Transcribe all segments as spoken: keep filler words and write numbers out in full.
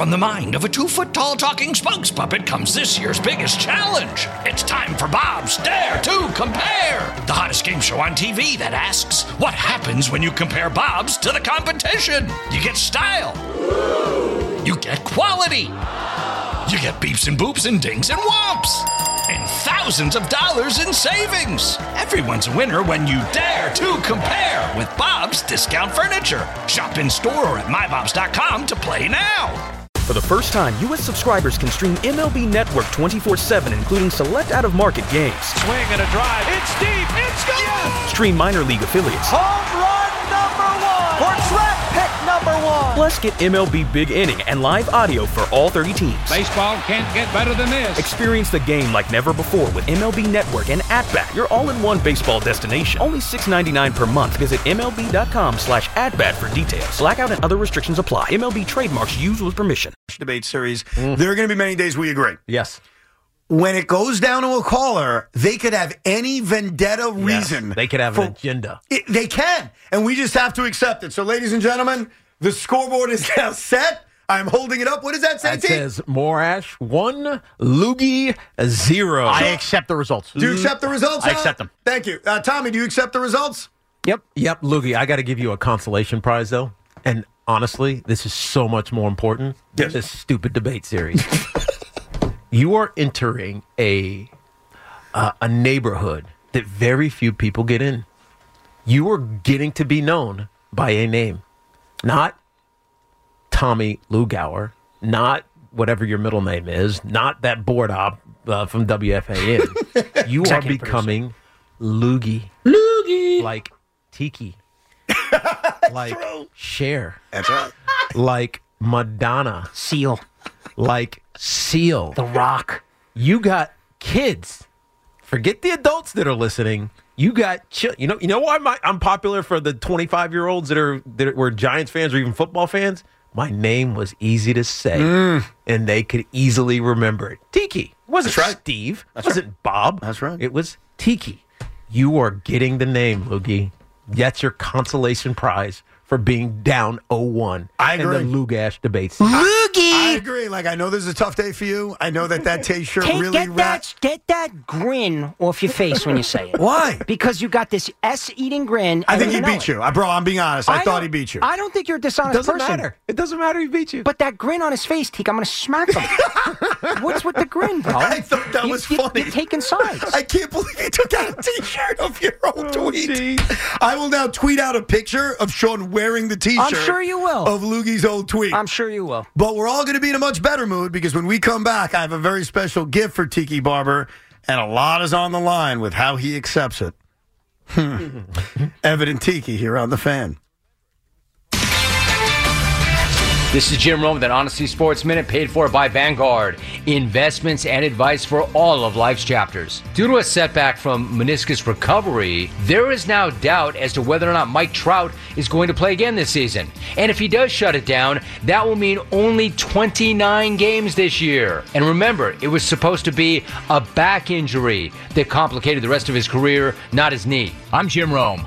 From the mind of a two-foot-tall talking spokes puppet comes this year's biggest challenge. It's time for Bob's Dare to Compare, the hottest game show on T V that asks, what happens when you compare Bobs to the competition? You get style. You get quality. You get beeps and boops and dings and whomps. And thousands of dollars in savings. Everyone's a winner when you dare to compare with Bob's Discount Furniture. Shop in store or at my bobs dot com to play now. For the first time, U S subscribers can stream M L B Network twenty-four seven, including select out-of-market games. Swing and a drive. It's deep. It's gone. Yes. Stream minor league affiliates. Home run number one. Or draft pick number one. Plus, get M L B Big Inning and live audio for all thirty teams. Baseball can't get better than this. Experience the game like never before with M L B Network and At-Bat, your all-in-one baseball destination. Only six dollars and ninety-nine cents per month. Visit M L B dot com slash at-bat for details. Blackout and other restrictions apply. M L B trademarks used with permission. Debate series. Mm. There are going to be many days we agree. Yes. When it goes down to a caller, they could have any vendetta reason. Yes, they could have for, an agenda. It, they can. And we just have to accept it. So, ladies and gentlemen, the scoreboard is now set. I'm holding it up. What does that say, It says Morash one, Loogie zero. I accept the results. Do you accept the results? I Al? accept them. Thank you. Uh, Tommy, do you accept the results? Yep. Yep, Loogie. I got to give you a consolation prize, though. And honestly, this is so much more important than yes. this stupid debate series. You are entering a uh, a neighborhood that very few people get in. You are getting to be known by a name, not Tommy Lugauer, not whatever your middle name is, not that board op uh, from W F A N. You are becoming Loogie. Loogie. Like Tiki. Like true. Cher. That's right. Like Madonna. Seal. Like Seal. The Rock. You got kids. Forget the adults that are listening. You got chi- you know you know why my, I'm popular for the twenty-five year olds that are that were Giants fans or even football fans? My name was easy to say, mm. and they could easily remember it. Tiki. It wasn't That's right. Steve. That's it wasn't right. Bob. That's right. It was Tiki. You are getting the name, Loogie. That's your consolation prize for being down oh one I agree. in the Lugash debates. Loogie! I agree. Like, I know this is a tough day for you. I know that that T-shirt Take, really get, wraps. that, get that grin off your face when you say it. Why? Because you got this S-eating grin. I think he you know beat it. you. I, bro, I'm being honest. I, I thought he don't- beat you. I don't think you're a dishonest Doesn't person. matter. It doesn't matter if he beat you. But that grin on his face, Teak, I'm going to smack him. What's with the grin, bro? I thought that You- was you- funny. You're taking sides. I can't believe you took out a T-shirt of your own Oh, tweet. geez. I will now tweet out a picture of Sean wearing the T-shirt. I'm sure you will. Of Loogie's old tweet. I'm sure you will. But we're all going to be in a much better mood because when we come back, I have a very special gift for Tiki Barber, and a lot is on the line with how he accepts it. Evident Tiki here on The Fan. This is Jim Rome with an Honesty Sports Minute paid for by Vanguard. Investments and advice for all of life's chapters. Due to a setback from meniscus recovery, there is now doubt as to whether or not Mike Trout is going to play again this season. And if he does shut it down, that will mean only twenty-nine games this year. And remember, it was supposed to be a back injury that complicated the rest of his career, not his knee. I'm Jim Rome.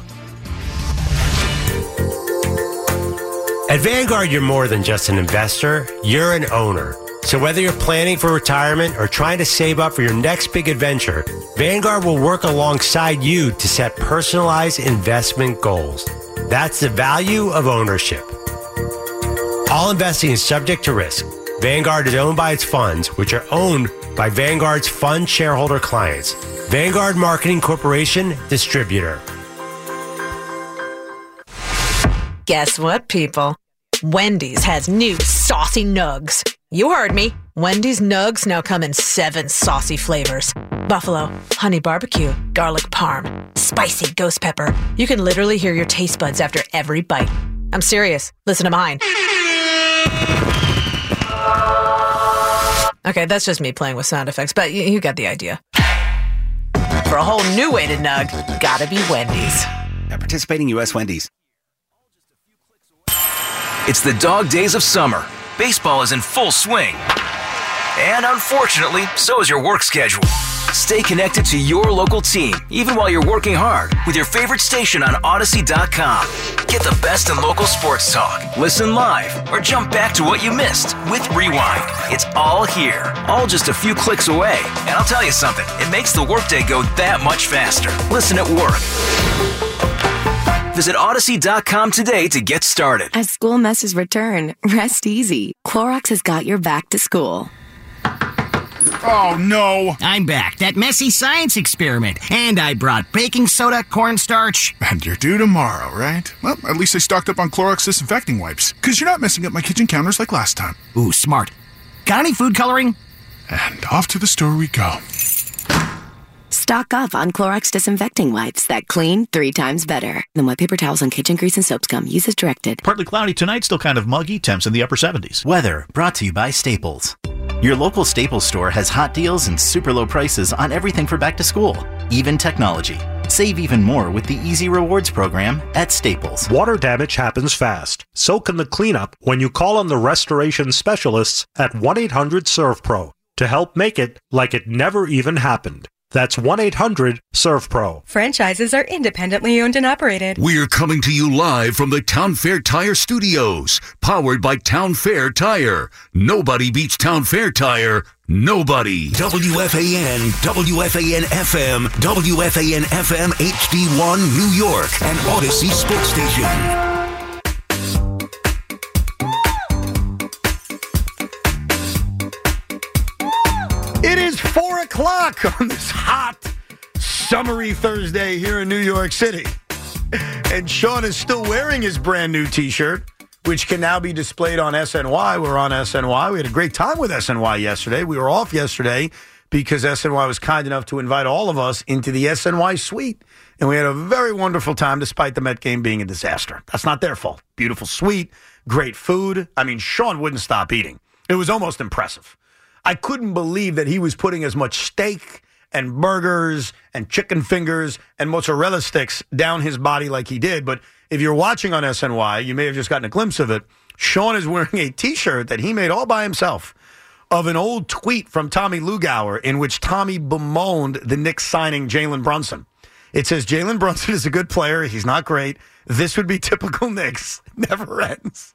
At Vanguard, you're more than just an investor, you're an owner. So whether you're planning for retirement or trying to save up for your next big adventure, Vanguard will work alongside you to set personalized investment goals. That's the value of ownership. All investing is subject to risk. Vanguard is owned by its funds, which are owned by Vanguard's fund shareholder clients. Vanguard Marketing Corporation, distributor. Guess what, people? Wendy's has new saucy nugs. You heard me. Wendy's nugs now come in seven saucy flavors. Buffalo, honey barbecue, garlic parm, spicy ghost pepper. You can literally hear your taste buds after every bite. I'm serious. Listen to mine. Okay, that's just me playing with sound effects, but you, you got the idea. For a whole new way to nug, gotta be Wendy's. At participating U S Wendy's. It's the dog days of summer. Baseball is in full swing. And unfortunately, so is your work schedule. Stay connected to your local team, even while you're working hard, with your favorite station on Odyssey dot com. Get the best in local sports talk, listen live, or jump back to what you missed with Rewind. It's all here, all just a few clicks away. And I'll tell you something, it makes the workday go that much faster. Listen at work. Visit Odyssey dot com today to get started. As school messes return, rest easy. Clorox has got your back to school. Oh, no. I'm back. That messy science experiment. And I brought baking soda, cornstarch. And you're due tomorrow, right? Well, at least I stocked up on Clorox disinfecting wipes, because you're not messing up my kitchen counters like last time. Ooh, smart. Got any food coloring? And off to the store we go. Stock up on Clorox disinfecting wipes that clean three times better than wet paper towels and kitchen grease and soap scum. Use as directed. Partly cloudy tonight, still kind of muggy. Temps in the upper seventies. Weather brought to you by Staples. Your local Staples store has hot deals and super low prices on everything for back to school, even technology. Save even more with the Easy Rewards program at Staples. Water damage happens fast. So can the cleanup when you call on the restoration specialists at one eight hundred serve pro to help make it like it never even happened. That's one eight hundred serve pro. Franchises are independently owned and operated. We're coming to you live from the Town Fair Tire Studios, powered by Town Fair Tire. Nobody beats Town Fair Tire. Nobody. W F A N, W F A N F M, W F A N F M H D one New York, and Odyssey Sports Station. It is four o'clock on this hot, summery Thursday here in New York City. And Sean is still wearing his brand new t-shirt, which can now be displayed on S N Y. We're on S N Y. We had a great time with S N Y yesterday. We were off yesterday because S N Y was kind enough to invite all of us into the S N Y suite. And we had a very wonderful time despite the Met game being a disaster. That's not their fault. Beautiful suite, great food. I mean, Sean wouldn't stop eating. It was almost impressive. I couldn't believe that he was putting as much steak and burgers and chicken fingers and mozzarella sticks down his body like he did. But if you're watching on S N Y, you may have just gotten a glimpse of it. Sean is wearing a T-shirt that he made all by himself of an old tweet from Tommy Lugauer in which Tommy bemoaned the Knicks signing Jalen Brunson. It says, Jalen Brunson is a good player. He's not great. This would be typical Knicks. Never ends.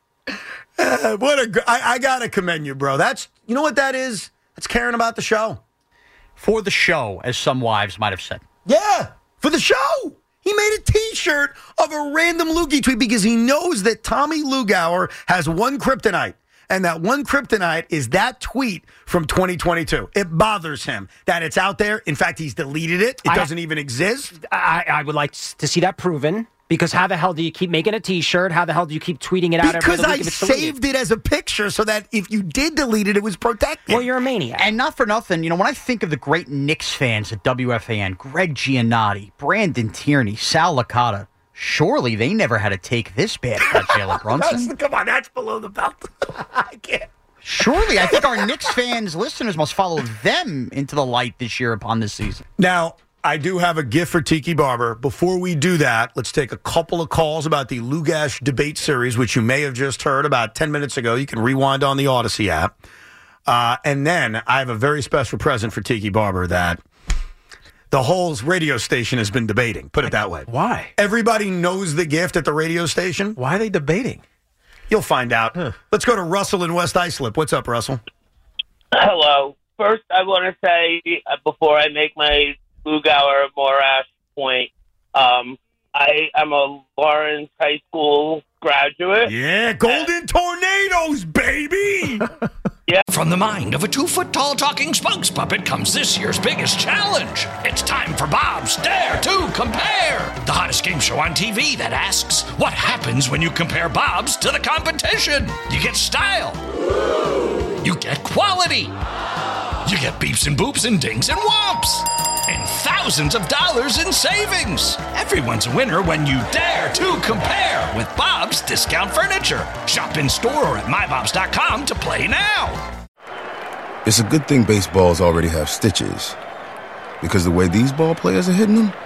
Uh, what a! I, I gotta commend you, bro. That's you know what that is. That's caring about the show. For the show, as some wives might have said. Yeah, for the show. He made a T-shirt of a random Loogie tweet because he knows that Tommy Lugauer has one kryptonite, and that one kryptonite is that tweet from twenty twenty-two. It bothers him that it's out there. In fact, he's deleted it. It I, doesn't even exist. I, I would like to see that proven. Because how the hell do you keep making a T-shirt? How the hell do you keep tweeting it out because every other week I if it's deleted? saved it as a picture so that if you did delete it, it was protected. Well, you're a maniac. And not for nothing, you know, when I think of the great Knicks fans at W F A N, Greg Giannotti, Brandon Tierney, Sal Licata, surely they never had to take this bad about Jalen Brunson. That's, come on, that's below the belt. I can't. Surely, I think our Knicks fans, listeners, must follow them into the light this year upon this season. Now, I do have a gift for Tiki Barber. Before we do that, let's take a couple of calls about the Lugash debate series, which you may have just heard about ten minutes ago. You can rewind on the Odyssey app. Uh, and then I have a very special present for Tiki Barber that the whole radio station has been debating. Put it that way. Why? Everybody knows the gift at the radio station. Why are they debating? You'll find out. Huh. Let's go to Russell in West Islip. What's up, Russell? Hello. First, I want to say, uh, before I make my Lugauer Morash point, um, I am a Lawrence High School graduate. Yeah, Golden Tornadoes, baby! Yeah. From the mind of a two-foot-tall talking spokes puppet comes this year's biggest challenge. It's time for Bob's Dare to Compare, the hottest game show on T V that asks, what happens when you compare Bob's to the competition? You get style. You get quality. You get beeps and boops and dings and whomps. And thousands of dollars in savings. Everyone's a winner when you dare to compare with Bob's Discount Furniture. Shop in store or at my bobs dot com to play now. It's a good thing baseballs already have stitches, because the way these ball players are hitting them,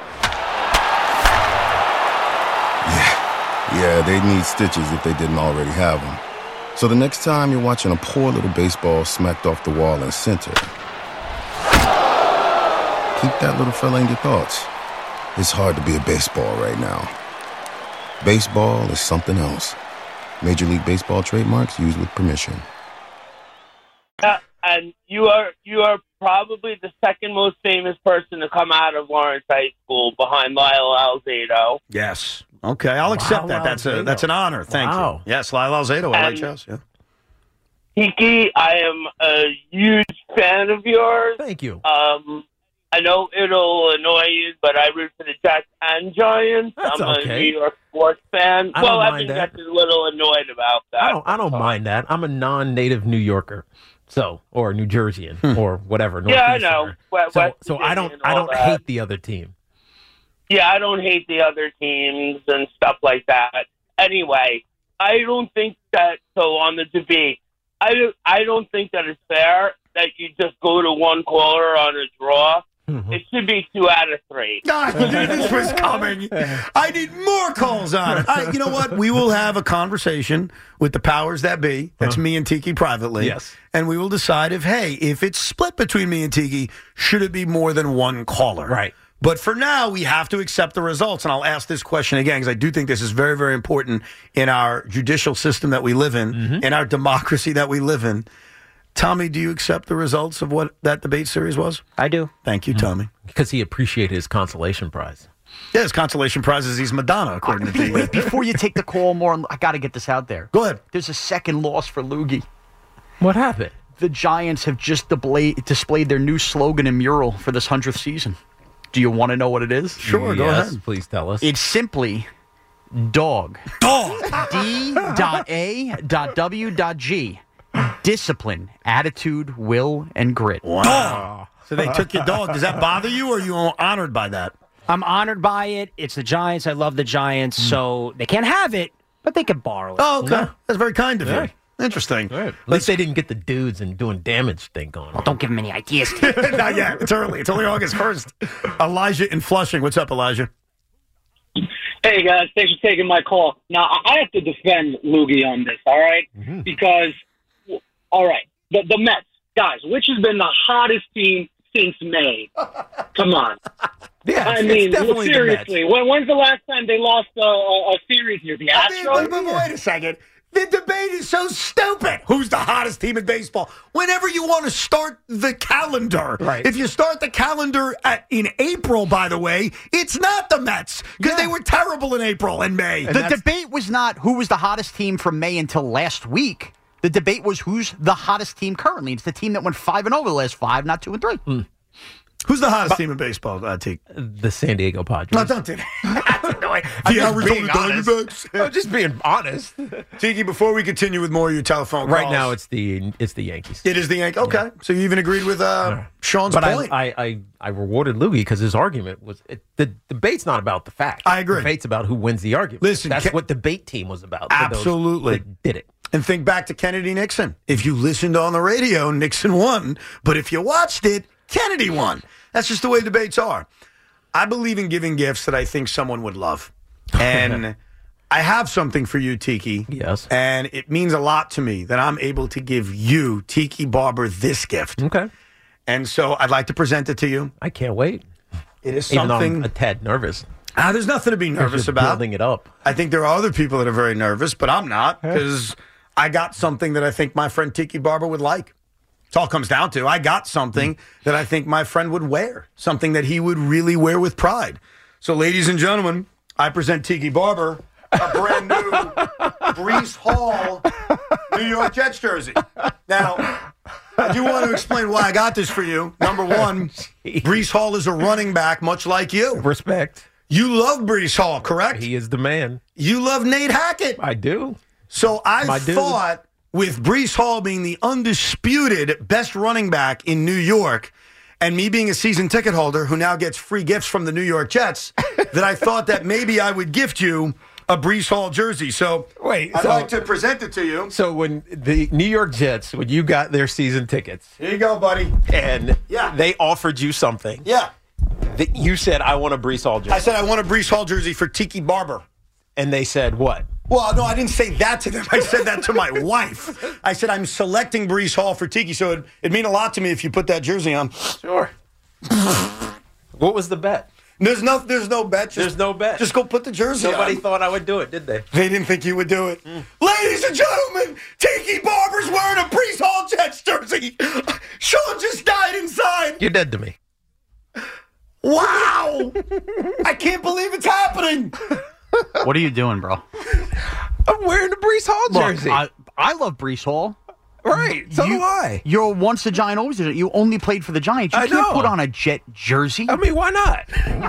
yeah, yeah, they need stitches if they didn't already have them. So the next time you're watching a poor little baseball smacked off the wall in center, Keep that little fella in your thoughts. It's hard to be a baseball right now. Baseball is something else. Major League Baseball trademarks used with permission. Uh, and you are you are probably the second most famous person to come out of Lawrence High School behind Lyle Alzado. Yes. Okay, I'll accept that. That's a that's an honor. Thank Wow. you. Yes, Lyle Alzado. I like And- Chelsea. Yeah. Tiki, I am a huge fan of yours. Thank you. Um, I know it'll annoy you, but I root for the Jets and Giants. That's I'm okay. a New York sports fan. I well, don't I've mind been that. just a little annoyed about that. I don't. I don't mind that. I'm a non-native New Yorker, so or New Jerseyan or whatever. Yeah, I Northeasterner. know. West- So, West so I don't. Virginia and I all don't that. hate the other team. Yeah, I don't hate the other teams and stuff like that. Anyway, I don't think that, so on the debate, I, don't- I don't think that it's fair that you just go to one caller on a draw. It should be two out of three. I knew this was coming. I need more calls on it. I, you know what? We will have a conversation with the powers that be. That's me and Tiki privately. Yes. And we will decide if, hey, if it's split between me and Tiki, should it be more than one caller? Right. But for now, we have to accept the results. And I'll ask this question again, because I do think this is very, very important in our judicial system that we live in, Mm-hmm. in our democracy that we live in. Tommy, do you accept the results of what that debate series was? I do. Thank you, Tommy. Because he appreciated his consolation prize. Yeah, his consolation prize is he's Madonna, according to Wait, Tiki. wait, before you take the call, more, I got to get this out there. Go ahead. There's a second loss for Loogie. What happened? The Giants have just displayed, displayed their new slogan and mural for this hundredth season. Do you want to know what it is? Sure, go Yes, ahead. please tell us. It's simply dog. Dog. D dot A dot W dot G. Discipline, attitude, will, and grit. Wow. So they took your dog. Does that bother you, or are you honored by that? I'm honored by it. It's the Giants. I love the Giants, so they can't have it, but they can borrow it. Oh, okay. That's very kind of Yeah. you. Interesting. At least they didn't get the dudes and doing damage thing going on. Well, don't give them any ideas. Not yet. It's early. It's only August first. Elijah in Flushing. What's up, Elijah? Hey, guys. Thanks for taking my call. Now, I have to defend Loogie on this, all right? Mm-hmm. Because, all right, the, the Mets, guys, which has been the hottest team since May? Come on. Yeah, I it's- mean, it's definitely the seriously, Mets. when, when's the last time they lost a, a, a series here? The I mean, Astros? but, but wait a second. The debate is so stupid. Who's the hottest team in baseball? Whenever you want to start the calendar. Right. If you start the calendar at, in April, by the way, it's not the Mets because they were terrible in April and May. The debate was not who was the hottest team from May until last week. The debate was who's the hottest team currently. It's the team that went five and over the last five, not two and three. Who's the hottest team in baseball, uh, T? The San Diego Padres. No, don't do that. no, I- I'm the just Arizona being honest. Diamondbacks. I'm just being honest. Tiki, before we continue with more of your telephone Right calls, now, it's the it's the Yankees. it is the Yankees. Okay, so you even agreed with uh, Sean's But I, point. I, I, I rewarded Loogie because his argument was it, the debate's not about the fact. I agree. The debate's about who wins the argument. Listen, that's Ke- what debate team was about. for those Absolutely. that did it. And think back to Kennedy Nixon. If you listened on the radio, Nixon won. But if you watched it, Kennedy won. That's just the way debates are. I believe in giving gifts that I think someone would love. And I have something for you, Tiki. Yes. And it means a lot to me that I'm able to give you, Tiki Barber, this gift. Okay. And so I'd like to present it to you. I can't wait. It is Even though something. I'm a tad nervous. Ah, there's nothing to be nervous You're about. building it up. I think there are other people that are very nervous, but I'm not because I got something that I think my friend Tiki Barber would like. It's all it comes down to. I got something that I think my friend would wear, something that he would really wear with pride. So, ladies and gentlemen, I present Tiki Barber a brand new Brees Hall New York Jets jersey. Now, I do want to explain why I got this for you. Number one, Brees Hall is a running back, much like you. Respect. You love Brees Hall, correct? He is the man. You love Nate Hackett. I do. So I My dude. thought with Brees Hall being the undisputed best running back in New York and me being a season ticket holder who now gets free gifts from the New York Jets, that I thought that maybe I would gift you a Brees Hall jersey. So Wait, I'd so- like to present it to you. So when the New York Jets, when you got their season tickets, Here you go, buddy. and Yeah. they offered you something, Yeah. that you said, "I want a Brees Hall jersey," I said I want a Brees Hall jersey for Tiki Barber. and they said, "What?" Well, no, I didn't say that to them. I said that to my wife. I said I'm selecting Brees Hall for Tiki, so it, it'd mean a lot to me if you put that jersey on. Sure. What was the bet? There's no, there's no bet. Just, There's no bet. Just go put the jersey Nobody on. thought I would do it, did they? They didn't think you would do it. Mm. Ladies and gentlemen, Tiki Barber's wearing a Brees Hall Jets jersey. Sean just died inside. You're dead to me. Wow. I can't believe it's happening. What are you doing, bro? I'm wearing the Brees Hall jersey. Look, I, I love Brees Hall. Right, so you, do I. You're once a Giant, always a Giant. You only played for the Giants. You I can't know. put on a Jet jersey. I mean, why not?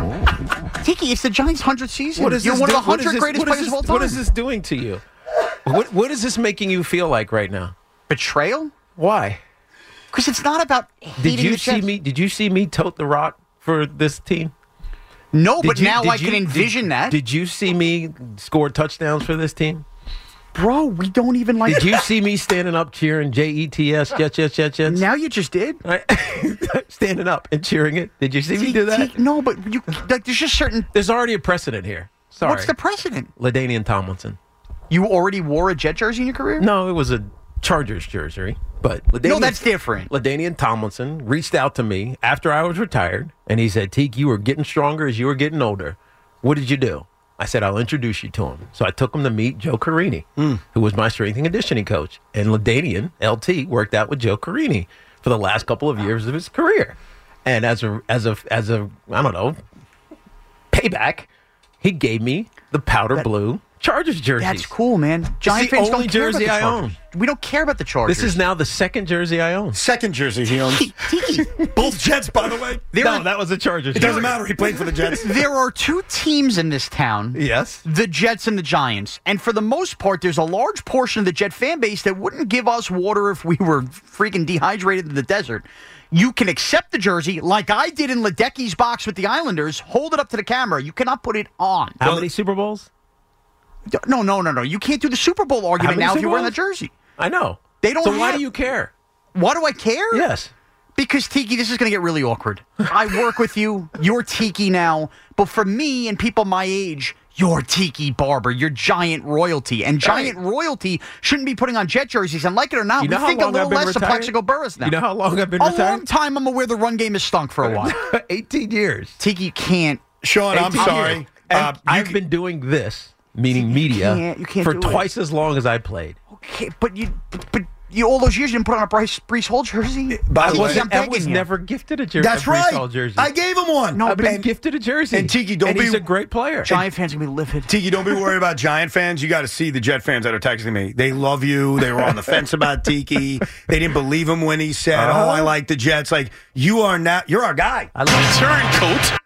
Tiki, it's the Giants' hundredth season. What is You're this one do- of the what is hundred this- greatest what is players this- of all time. What is this doing to you? What What is this making you feel like right now? Betrayal? Why? Because it's not about hating Did you the see Jets. me? Did you see me tote the rock for this team? No, Did but you- now did I you- can envision did, that. Did you see me score touchdowns for this team? Bro, we don't even like. Did you see me standing up cheering J E T S, Jets, Jets, Jets, Jets? Now you just did. Standing up and cheering it. Did you see me do that? No, but you like. There's just certain. There's already a precedent here. Sorry. What's the precedent? LaDainian Tomlinson. You already wore a Jet jersey in your career? No, it was a Chargers jersey. But LaDainian, No, that's different. LaDainian Tomlinson reached out to me after I was retired, and he said, Teak, you were getting stronger as you were getting older. What did you do? I said, I'll introduce you to him. So I took him to meet Joe Carini, Mm. who was my strength and conditioning coach. And LaDainian, L T, worked out with Joe Carini for the last couple of years of his career. And as a, as a, as a, I don't know, payback, he gave me the powder blue Chargers jersey. That's cool, man. Giant the fans only don't care jersey about the I Chargers. own. We don't care about the Chargers. This is now the second jersey I own. Second jersey he owns. Both Jets, by the way. There no, are- that was a Chargers It jersey. doesn't matter. He played for the Jets. There are two teams in this town. Yes. The Jets and the Giants. And for the most part, there's a large portion of the Jet fan base that wouldn't give us water if we were freaking dehydrated in the desert. You can accept the jersey like I did in Ledecky's box with the Islanders, hold it up to the camera. You cannot put it on. How many Super Bowls? No, no, no, no. You can't do the Super Bowl argument many now if Super you're wearing the Bowls? jersey. I know. They don't So why have- do you care? Why do I care? Yes. Because, Tiki, this is going to get really awkward. I work with you. You're Tiki now. But for me and people my age, you're Tiki Barber. You're Giant royalty. And Giant royalty shouldn't be putting on Jet jerseys. And like it or not, You know we how think a long little I've been less of retired? Plexico Burris now. You know how long I've been a retired? long time I'm aware the run game has stunk for a while. eighteen years. Tiki, you can't. Sean, I'm eighteen sorry. years. And Uh, you I've can- been doing this, meaning media, can't- you can't for do it. twice as long as I played. Okay, but you, but, but you all those years you didn't put on a Bryce Brees Hall jersey. By I, the way, wasn't, I'm I begging was you. never gifted a jersey. That's a Brees right. Hall jersey. I gave him one. I've been and, gifted a jersey. and Tiki, don't and be- he's a great player. Giant fans are gonna be livid. Tiki, don't be worried about Giant fans. You got to see the Jet fans that are texting me. They love you. They were on the fence about Tiki. They didn't believe him when he said, Uh-huh. "Oh, I like the Jets." Like you are now. You're our guy. I love Turncoat.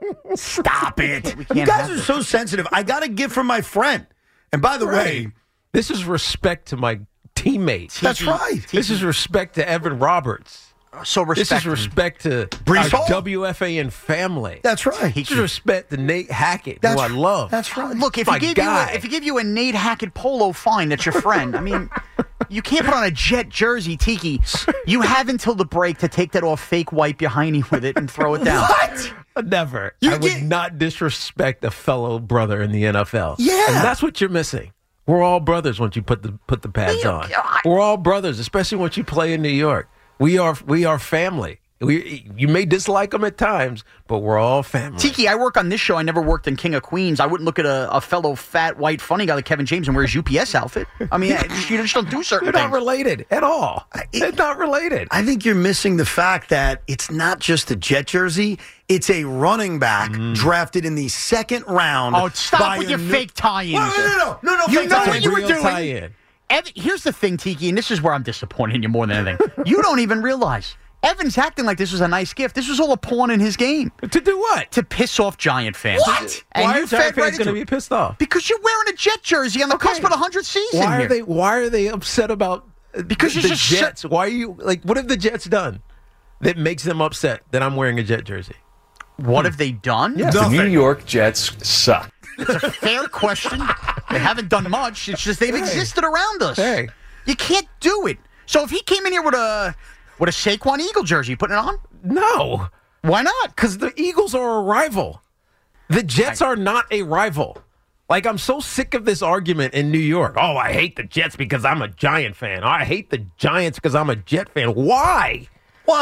Stop it. We You can't guys have are it. so sensitive. I got a gift from my friend. And by the way, This is respect to my teammates. that's right. This is respect to Evan Roberts. So respect. This is respect to Brees our Hall. W F A N family. That's right. This is respect to Nate Hackett, That's who I love. That's right. Look, if My he gave guy. you a, if he gave you a Nate Hackett polo, fine, that's your friend. I mean, you can't put on a Jet jersey, Tiki. You have until the break to take that off, fake wipe your hiney with it, and throw it down. What? Never. You I would get- not disrespect a fellow brother in the N F L. Yeah. And that's what you're missing. We're all brothers once you put the put the pads on. We're all brothers, especially once you play in New York. We are we are family. We, you may dislike them at times, but we're all family. Tiki, I work on this show. I never worked in King of Queens. I wouldn't look at a, a fellow fat, white, funny guy like Kevin James and wear his U P S outfit. I mean, you just don't do certain You're not things. related at all. it- it's not related. I think you're missing the fact that it's not just a Jet jersey. It's a running back drafted in the second round. Oh, stop by with a your new- fake tie-ins. Wait, no, no, no, no, no. You fake know tie-ins. what you were Real doing. tie-in. Ev- here's the thing, Tiki, and this is where I'm disappointing you more than anything. You don't even realize. Evan's acting like this was a nice gift. This was all a pawn in his game. To do what? To piss off Giant fans. What? And Why you are Giant fed fans right going to into be it. pissed off? Because you're wearing a Jet jersey on the cusp of the hundredth season. Why here. are they? Why are they upset about? uh, Because the, it's the just Jets. Why are you like? What have the Jets done that makes them upset that I'm wearing a Jet jersey? What have they done? Yeah. The New York Jets suck. It's a fair question. They haven't done much. It's just they've Hey. existed around us. Hey. You can't do it. So if he came in here with a with a Saquon Eagle jersey, you putting it on? No, Why not? because the Eagles are a rival. The Jets are not a rival. Like, I'm so sick of this argument in New York. Oh, I hate the Jets because I'm a Giant fan. Oh, I hate the Giants because I'm a Jet fan. Why? Why?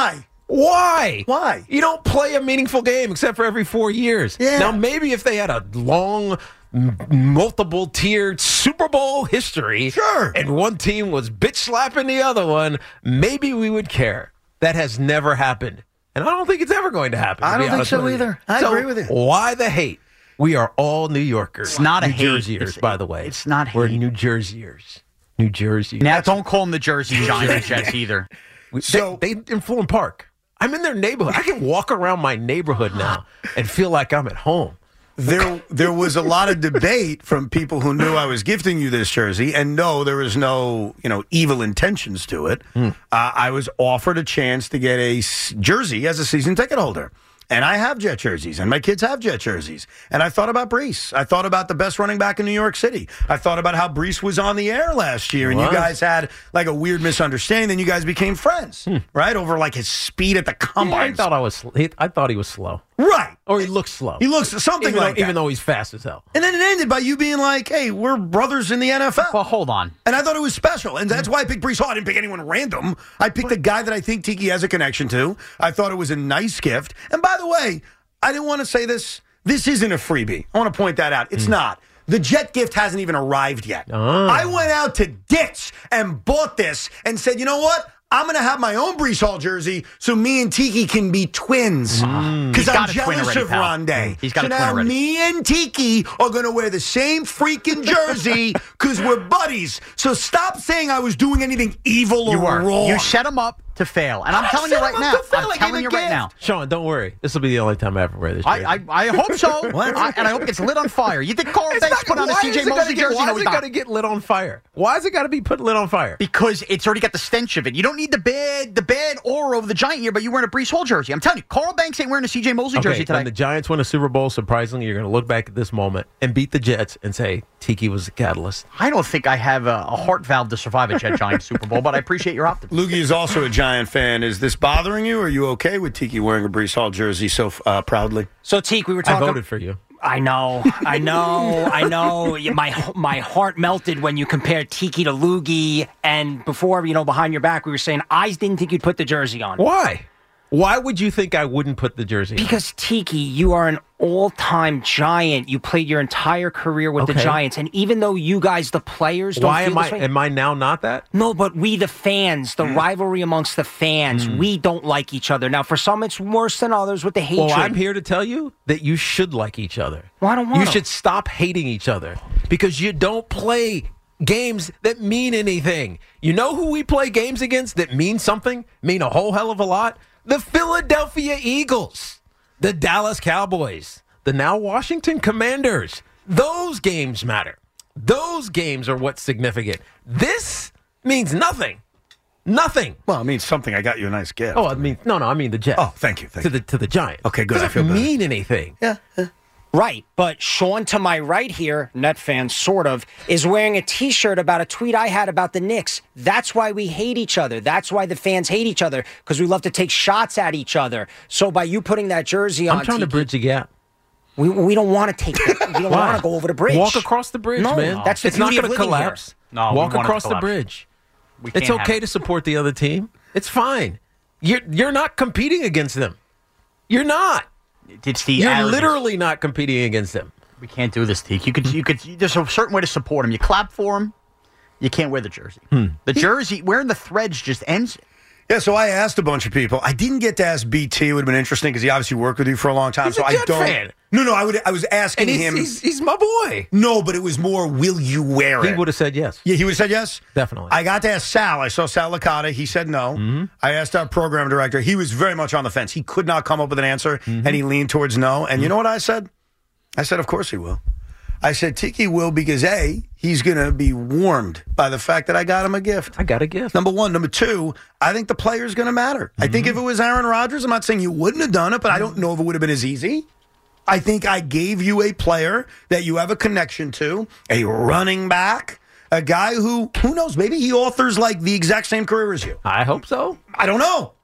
Why? Why? You don't play a meaningful game except for every four years. Yeah. Now, maybe if they had a long, m- multiple-tiered Super Bowl history, sure, and one team was bitch-slapping the other one, maybe we would care. That has never happened. And I don't think it's ever going to happen. I to be don't think honest so with you. either. I So agree with you. Why the hate? We are all New Yorkers. It's not a New hate. Jerseyers, It's- by the way. it's not We're hate. New Jerseyers. New Jersey. Now, don't call them the Jersey Giants Jets either. We- so they, they in Fulham Park. I'm in their neighborhood. I can walk around my neighborhood now and feel like I'm at home. There, there was a lot of debate from people who knew I was gifting you this jersey, and no, there was no, you know, evil intentions to it. Mm. Uh, I was offered a chance to get a s- jersey as a season ticket holder. And I have Jet jerseys, and my kids have Jet jerseys. And I thought about Brees. I thought about the best running back in New York City. I thought about how Brees was on the air last year, and Was. you guys had like a weird misunderstanding. Then you guys became friends, right? Over like his speed at the Yeah, I combine. thought I was. sl- he- I thought he was slow, right. or he looked slow. He looks something even like though, that. even though he's fast as hell. And then it ended by you being like, hey, we're brothers in the N F L. Well, hold on. And I thought it was special. And that's why I picked Brees Hall. I didn't pick anyone random. I picked a guy that I think Tiki has a connection to. I thought it was a nice gift. And by the way, I didn't want to say this. This isn't a freebie. I want to point that out. It's Mm. not. The Jet gift hasn't even arrived yet. Oh. I went out to Dick's and bought this and said, you know what? I'm going to have my own Brees Hall jersey so me and Tiki can be twins. Because Mm. He's I'm got a twin jealous already, of pal. Rondé. He's got so a twin now already. me and Tiki are going to wear the same freaking jersey because we're buddies. So stop saying I was doing anything evil or You were. wrong. You set him up to fail. And I'm I telling you set right him now. up to fail. I I'm gave telling a you right gift. now. Sean, don't worry. This will be the only time I ever wear this jersey. I, I, I hope so. I, and I hope it gets lit on fire. You think Carl It's Banks not- put on a why C J is it gotta Mosley get- jersey? Why No, is he's it not. got to get lit on fire? Why is it got to be put lit on fire? Because it's already got the stench of it. You don't need the bad the bad aura of the Giant year, but you're wearing a Brees Hall jersey. I'm telling you, Carl Banks ain't wearing a C J Mosley Okay, jersey today. when the Giants win a Super Bowl, surprisingly, you're going to look back at this moment and beat the Jets and say Tiki was the catalyst. I don't think I have a, a heart valve to survive a Jet Giant Super Bowl, but I appreciate your optimism. Lukey is also a Giant fan. Is this bothering you? Or are you okay with Tiki wearing a Brees Hall jersey so uh, proudly? So, Teak, we were I talking. voted for you. I know, I know, I know. My my heart melted when you compared Tiki to Loogie, and before, you know, behind your back, we were saying I didn't think you'd put the jersey on. Why? Why would you think I wouldn't put the jersey on? Because Tiki, you are an all-time Giant. You played your entire career with the Okay. Giants, and even though you guys, the players, don't Why feel am I? this way- Am I now not that? No, but we, the fans, the rivalry amongst the fans, Mm. we don't like each other. Now, for some, it's worse than others with the hatred. Well, I'm here to tell you that you should like each other. Well, I don't You want to. should stop hating each other because you don't play games that mean anything. You know who we play games against that mean something, mean a whole hell of a lot? The Philadelphia Eagles, the Dallas Cowboys, the now Washington Commanders. Those games matter. Those games are what's significant. This means nothing. Nothing. Well, it means something. I got you a nice gift. Oh, I mean, no, no, I mean the Jets. Oh, thank you. Thank to the to the Giants. Okay, good. I Doesn't feel better. mean anything. Yeah. Right, but Sean to my right here, Net fan sort of, is wearing a T-shirt about a tweet I had about the Knicks. That's why we hate each other. That's why the fans hate each other, because we love to take shots at each other. So by you putting that jersey on, I'm trying to Tiki, bridge the gap. we we don't want to take that. We don't Why? want to go over the bridge. Walk across the bridge, no, man. That's the it's not beauty going of to living collapse. here. No, we Walk want it to across the collapse. bridge. We It's can't okay have to it. support the other team. It's fine. You're you're not competing against them. You're not. It's the You're arrogance. literally not competing against them. We can't do this, Teak. You could, you could. There's a certain way to support him. You clap for him. You can't wear the jersey. Hmm. The jersey, wearing the threads just ends it. Yeah, so I asked a bunch of people. I didn't get to ask B T. It would have been interesting because he obviously worked with you for a long time. He's so a I Jet don't. fan. No, no. I would. I was asking And he's, him. he's, he's my boy. No, but it was more. Will you wear He it? would have said yes. Yeah, he would have said yes. Definitely. I got to ask Sal. I saw Sal Licata. He said no. Mm-hmm. I asked our program director. He was very much on the fence. He could not come up with an answer, Mm-hmm. and he leaned towards no. And you know what I said? I said, of course he will. I said, Tiki will because, A, he's going to be warmed by the fact that I got him a gift. I got a gift. Number one. Number two, I think the player's going to matter. I think if it was Aaron Rodgers, I'm not saying you wouldn't have done it, but I don't know if it would have been as easy. I think I gave you a player that you have a connection to, a running back, a guy who, who knows, maybe he authors like the exact same career as you. I hope so. I don't know.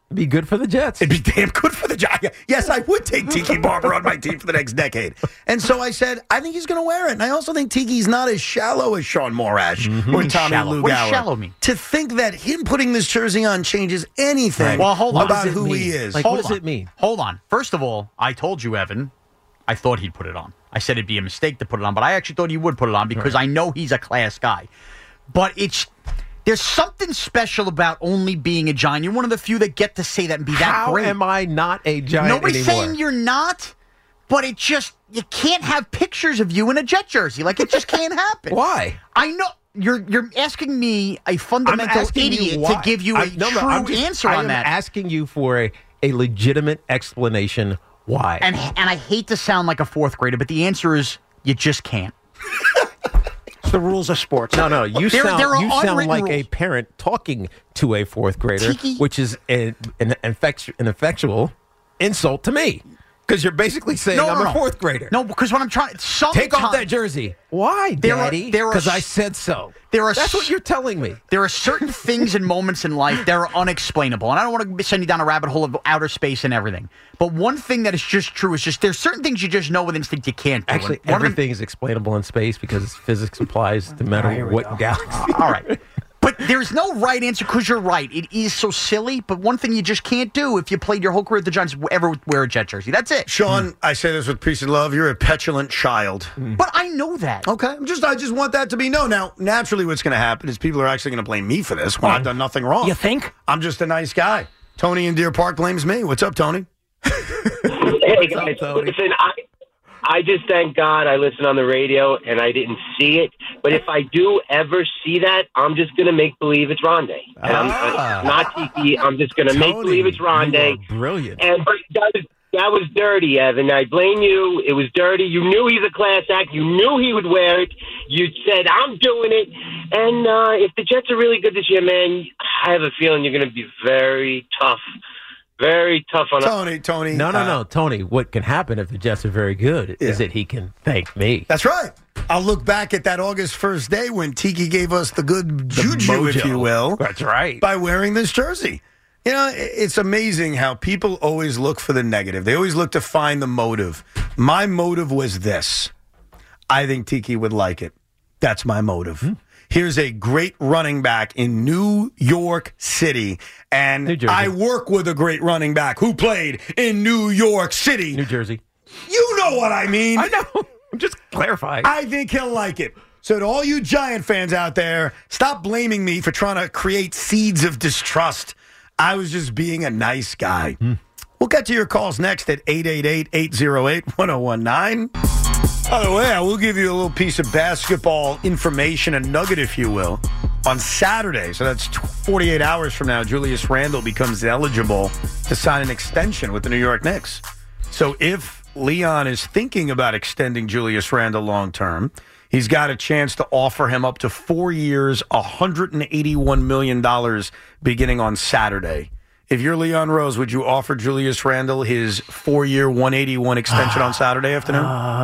Be good for the Jets. It'd be damn good for the Jets. Yes, I would take Tiki Barber on my team for the next decade. And so I said, I think he's going to wear it. And I also think Tiki's not as shallow as Sean Morash Mm-hmm. or Tommy Shallow. Lugauer. What does shallow mean? To think that him putting this jersey on changes anything Well, hold on. about What does it who mean? he is. Like, Hold what does on. it mean? Hold on. First of all, I told you, Evan, I thought he'd put it on. I said it'd be a mistake to put it on, but I actually thought he would put it on because I know he's a class guy. But it's there's something special about only being a Giant. You're one of the few that get to say that and be that How great. am I not a Giant Nobody's anymore? saying you're not, but it just, you can't have pictures of you in a Jet jersey. Like, it just can't happen. Why? I know. You're you're asking me, a fundamental asking you idiot, why. to give you a I- no, no, true I'm just- answer I on am that. asking you for a, a legitimate explanation why. And and I hate to sound like a fourth grader, but the answer is you just can't. It's the rules of sports. No, no, you There- sound there are you sound unwritten like a rules. parent talking to a fourth grader, Tiki? which is a, an, infectu- an effectual insult to me. Because you're basically saying No, I'm no, a no. fourth grader. No, because what I'm trying sometimes, Take off that jersey. Why, There are- Daddy? there are Because I s- said so. There are That's s- what you're telling me. There are certain things and moments in life that are unexplainable. And I don't want to send you down a rabbit hole of outer space and everything. But one thing that is just true is just there's certain things you just know with instinct you can't do. Actually, And one of them- everything is explainable in space because physics applies no matter what galaxy. All right. But there's no right answer because you're right. It is so silly. But one thing you just can't do if you played your whole career at the Giants, ever wear a Jet jersey. That's it. Sean, I say this with peace and love. You're a petulant child. But I know that. Okay, I'm just I just want that to be known. Now, naturally, what's going to happen is people are actually going to blame me for this when I've done nothing wrong. You think? I'm just a nice guy. Tony in Deer Park blames me. What's up, Tony? Hey guys, listen, I I just thank God I listened on the radio and I didn't see it. But if I do ever see that, I'm just gonna make believe it's Rondé. And I'm Ah. uh, not Tiki. I'm just gonna make Tony, believe it's Rondé. you are brilliant. And but that was that was dirty, Evan. I blame you. It was dirty. You knew he's a class act. You knew he would wear it. You said I'm doing it. And uh, if the Jets are really good this year, man, I have a feeling you're gonna be very tough. Very tough on Tony, Tony. No, no, uh, no, Tony. What can happen if the Jets are very good is that he can thank me. That's right. I'll look back at that August first day when Tiki gave us the good juju, if mojo. you will. That's right. By wearing this jersey. You know, i- it's amazing how people always look for the negative. They always look to find the motive. My motive was this. I think Tiki would like it. That's my motive. Hmm. Here's a great running back in New York City. And New Jersey. I work with a great running back who played in New York City. New Jersey. You know what I mean. I know. I'm just clarifying. I think he'll like it. So to all you Giant fans out there, stop blaming me for trying to create seeds of distrust. I was just being a nice guy. Hmm. We'll get to your calls next at eight eight eight, eight oh eight, one oh one nine. By the way, I will give you a little piece of basketball information, a nugget, if you will. On Saturday, so that's forty-eight hours from now, Julius Randle becomes eligible to sign an extension with the New York Knicks. So if Leon is thinking about extending Julius Randle long term, he's got a chance to offer him up to four years, one hundred eighty-one million dollars beginning on Saturday. If you're Leon Rose, would you offer Julius Randle his four-year, one eighty-one extension on Saturday afternoon?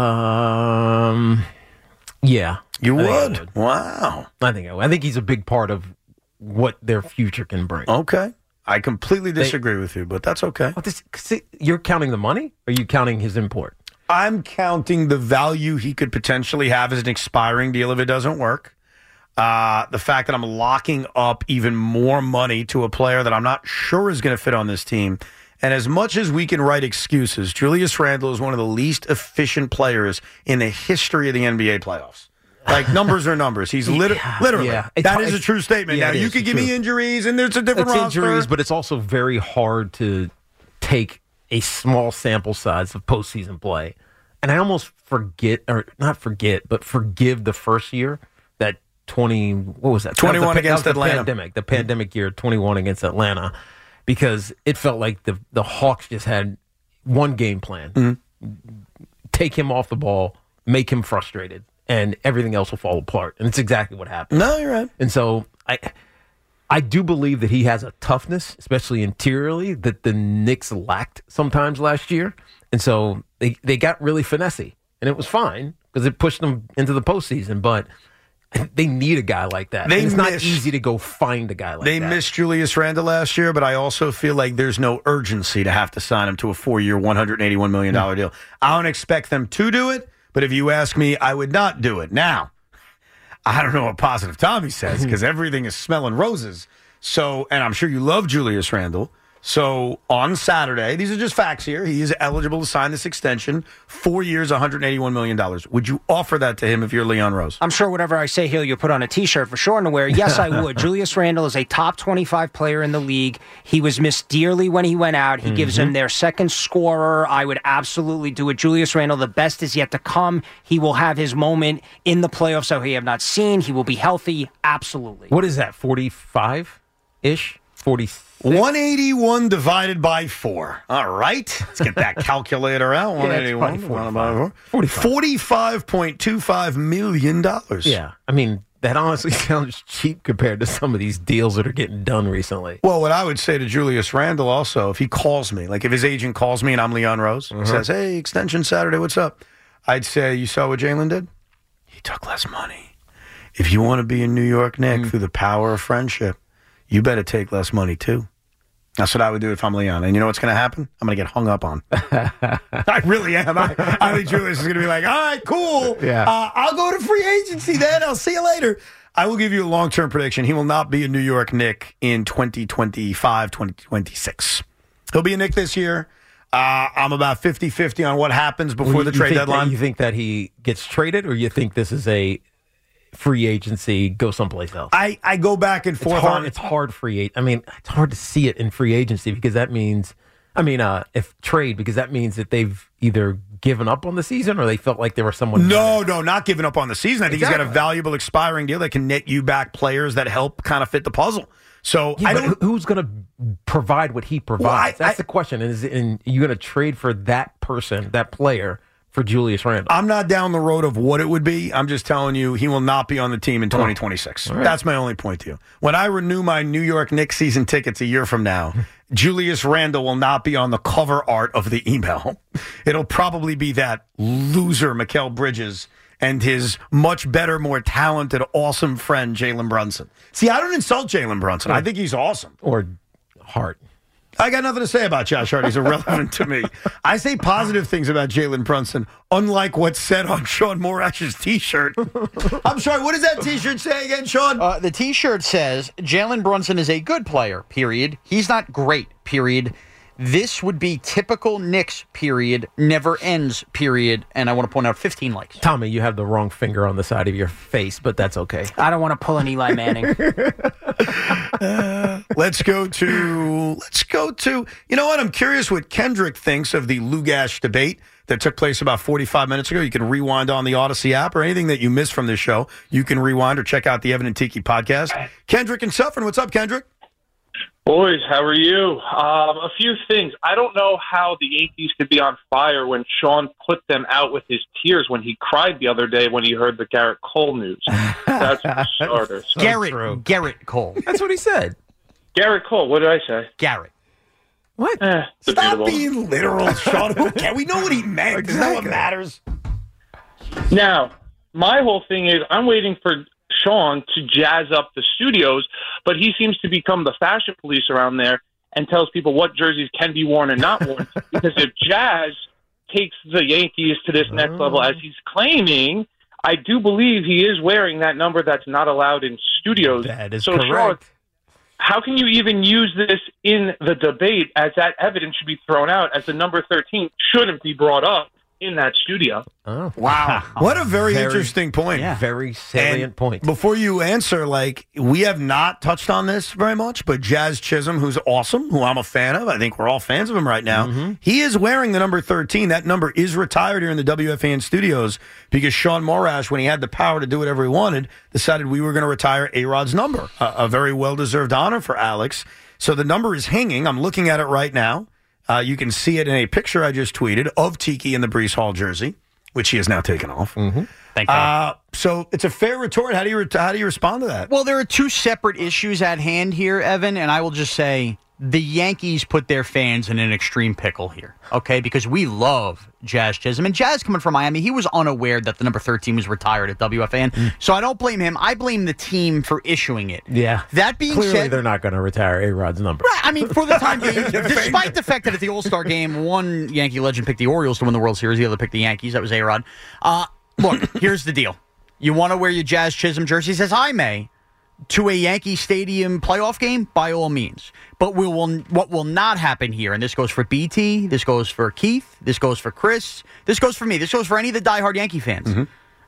Um, yeah. You I think I would? would. Wow. I think I would. I think he's a big part of what their future can bring. Okay. I completely They- disagree with you, but that's okay. What this, see, you're counting the money, or are you counting his import? I'm counting the value he could potentially have as an expiring deal if it doesn't work. Uh, the fact that I'm locking up even more money to a player that I'm not sure is going to fit on this team. And as much as we can write excuses, Julius Randle is one of the least efficient players in the history of the N B A playoffs. Like, numbers are numbers. He's lit- literally. Yeah. That It's- is a true statement. yeah, now, it you is. could It's give me true. injuries, and there's a different It's roster. injuries, but it's also very hard to take a small sample size of postseason play. And I almost forget, or not forget, but forgive the first year, that twenty, what was that? twenty-one that was the, against that was the Atlanta. pandemic, the pandemic year, twenty-one against Atlanta, because it felt like the, the Hawks just had one game plan. Mm-hmm. Take him off the ball, make him frustrated, and everything else will fall apart. And it's exactly what happened. No, you're right. And so I I do believe that he has a toughness, especially interiorly, that the Knicks lacked sometimes last year. And so they, they got really finessey. And it was fine because it pushed them into the postseason. But They need a guy like that. They And it's miss, not easy to go find a guy like they that. They missed Julius Randle last year, but I also feel like there's no urgency to have to sign him to a four-year, one hundred eighty-one million dollars deal. I don't expect them to do it, but if you ask me, I would not do it. Now, I don't know what Positive Tommy says because everything is smelling roses. So, and I'm sure you love Julius Randle. So on Saturday, these are just facts here. He is eligible to sign this extension, four years, one hundred eighty-one million dollars. Would you offer that to him if you're Leon Rose? I'm sure whatever I say here, you'll put on a T-shirt for Sean to wear. Yes, I would. Julius Randle is a top twenty-five player in the league. He was missed dearly when he went out. He mm-hmm. gives them their second scorer. I would absolutely do it. Julius Randle, the best is yet to come. He will have his moment in the playoffs that we have not seen. He will be healthy. Absolutely. What is that, forty-five-ish? forty-six? one eighty-one divided by four. All right. Let's get that calculator out. one eighty-one divided by four. forty-five point two five million dollars. Yeah. I mean, that honestly sounds cheap compared to some of these deals that are getting done recently. Well, what I would say to Julius Randle also, if he calls me, like if his agent calls me and I'm Leon Rose, uh-huh. says, hey, extension Saturday, what's up? I'd say, you saw what Jalen did? He took less money. If you want to be a New York Knick mm. through the power of friendship, you better take less money too. That's what I would do if I'm Leon. And you know what's going to happen? I'm going to get hung up on. I really am. I, I think Julius is going to be like, all right, cool. Yeah. Uh, I'll go to free agency then. I'll see you later. I will give you a long-term prediction. He will not be a New York Knick in twenty twenty-five, twenty twenty-six. He'll be a Knick this year. Uh, I'm about fifty-fifty on what happens before well, the trade deadline. That, you think that he gets traded, or you think this is a free agency, go someplace else? I, I go back and forth it's hard, on it. It's hard free agent. I mean, it's hard to see it in free agency because that means, I mean, uh, if trade, because that means that they've either given up on the season or they felt like there was someone. No, better. no, not giving up on the season. I think exactly. he's got a valuable expiring deal that can net you back players that help kind of fit the puzzle. So yeah, I don't. Who's going to provide what he provides? Well, I, That's I, the question. Is and you're going to trade for that person, that player, for Julius Randle? I'm not down the road of what it would be. I'm just telling you he will not be on the team in twenty twenty-six. Oh, right. That's my only point to you. When I renew my New York Knicks season tickets a year from now, Julius Randle will not be on the cover art of the email. It'll probably be that loser Mikal Bridges and his much better, more talented, awesome friend Jalen Brunson. See, I don't insult Jalen Brunson. I think he's awesome. Or Hart. I got nothing to say about Josh Hart. He's irrelevant to me. I say positive things about Jalen Brunson, unlike what's said on Sean Morash's T-shirt. I'm sorry, what does that T-shirt say again, Sean? Uh, the T-shirt says, Jalen Brunson is a good player, period. He's not great, period. This would be typical Knicks, period. Never ends, period. And I want to point out fifteen likes. Tommy, you have the wrong finger on the side of your face, but that's okay. I don't want to pull an Eli Manning. uh, let's go to, let's go to, you know what? I'm curious what Kendrick thinks of the Lugash debate that took place about forty-five minutes ago. You can rewind on the Odyssey app, or anything that you missed from this show. You can rewind or check out the Evan and Tiki podcast. Kendrick and Suffern, what's up, Kendrick? Boys, how are you? Um, a few things. I don't know how the Yankees could be on fire when Sean put them out with his tears when he cried the other day when he heard the Garrett Cole news. That's for starters. So Garrett, true. Garrett Cole. That's what he said. Garrett Cole. What did I say? Garrett. What? Eh, Stop debatable. being literal, Sean. Who can we know what he meant? Exactly. That's what matters. Now, my whole thing is I'm waiting for Sean to jazz up the studios, but he seems to become the fashion police around there and tells people what jerseys can be worn and not worn. Because if Jazz takes the Yankees to this next level, as he's claiming, I do believe he is wearing that number that's not allowed in studios. That is so, correct. Sean, how can you even use this in the debate, as that evidence should be thrown out, as the number thirteen shouldn't be brought up in that studio? Oh, wow. What a very, very interesting point. Yeah. Very salient and point. Before you answer, like, we have not touched on this very much, but Jazz Chisholm, who's awesome, who I'm a fan of, I think we're all fans of him right now, mm-hmm. he is wearing the number thirteen. That number is retired here in the W F A N studios because Sean Morash, when he had the power to do whatever he wanted, decided we were going to retire A-Rod's number. A, a very well-deserved honor for Alex. So the number is hanging. I'm looking at it right now. Uh, you can see it in a picture I just tweeted of Tiki in the Breece Hall jersey, which he has now taken off. Mm-hmm. Thank God. Uh, so it's a fair retort. How do you re- how do you respond to that? Well, there are two separate issues at hand here, Evan, and I will just say the Yankees put their fans in an extreme pickle here, okay? Because we love Jazz Chisholm. And Jazz coming from Miami, he was unaware that the number thirteen was retired at W F A N. Mm. So I don't blame him. I blame the team for issuing it. Yeah. That being Clearly said, they're not going to retire A-Rod's number. Right. I mean, for the time being, despite the fact that at the All-Star game, one Yankee legend picked the Orioles to win the World Series, the other picked the Yankees. That was A-Rod. Uh, look, here's the deal. You want to wear your Jazz Chisholm jersey, says I may, to a Yankee Stadium playoff game, by all means. But we will, what will not happen here, and this goes for B T, this goes for Keith, this goes for Chris, this goes for me, this goes for any of the diehard Yankee fans. Mm-hmm.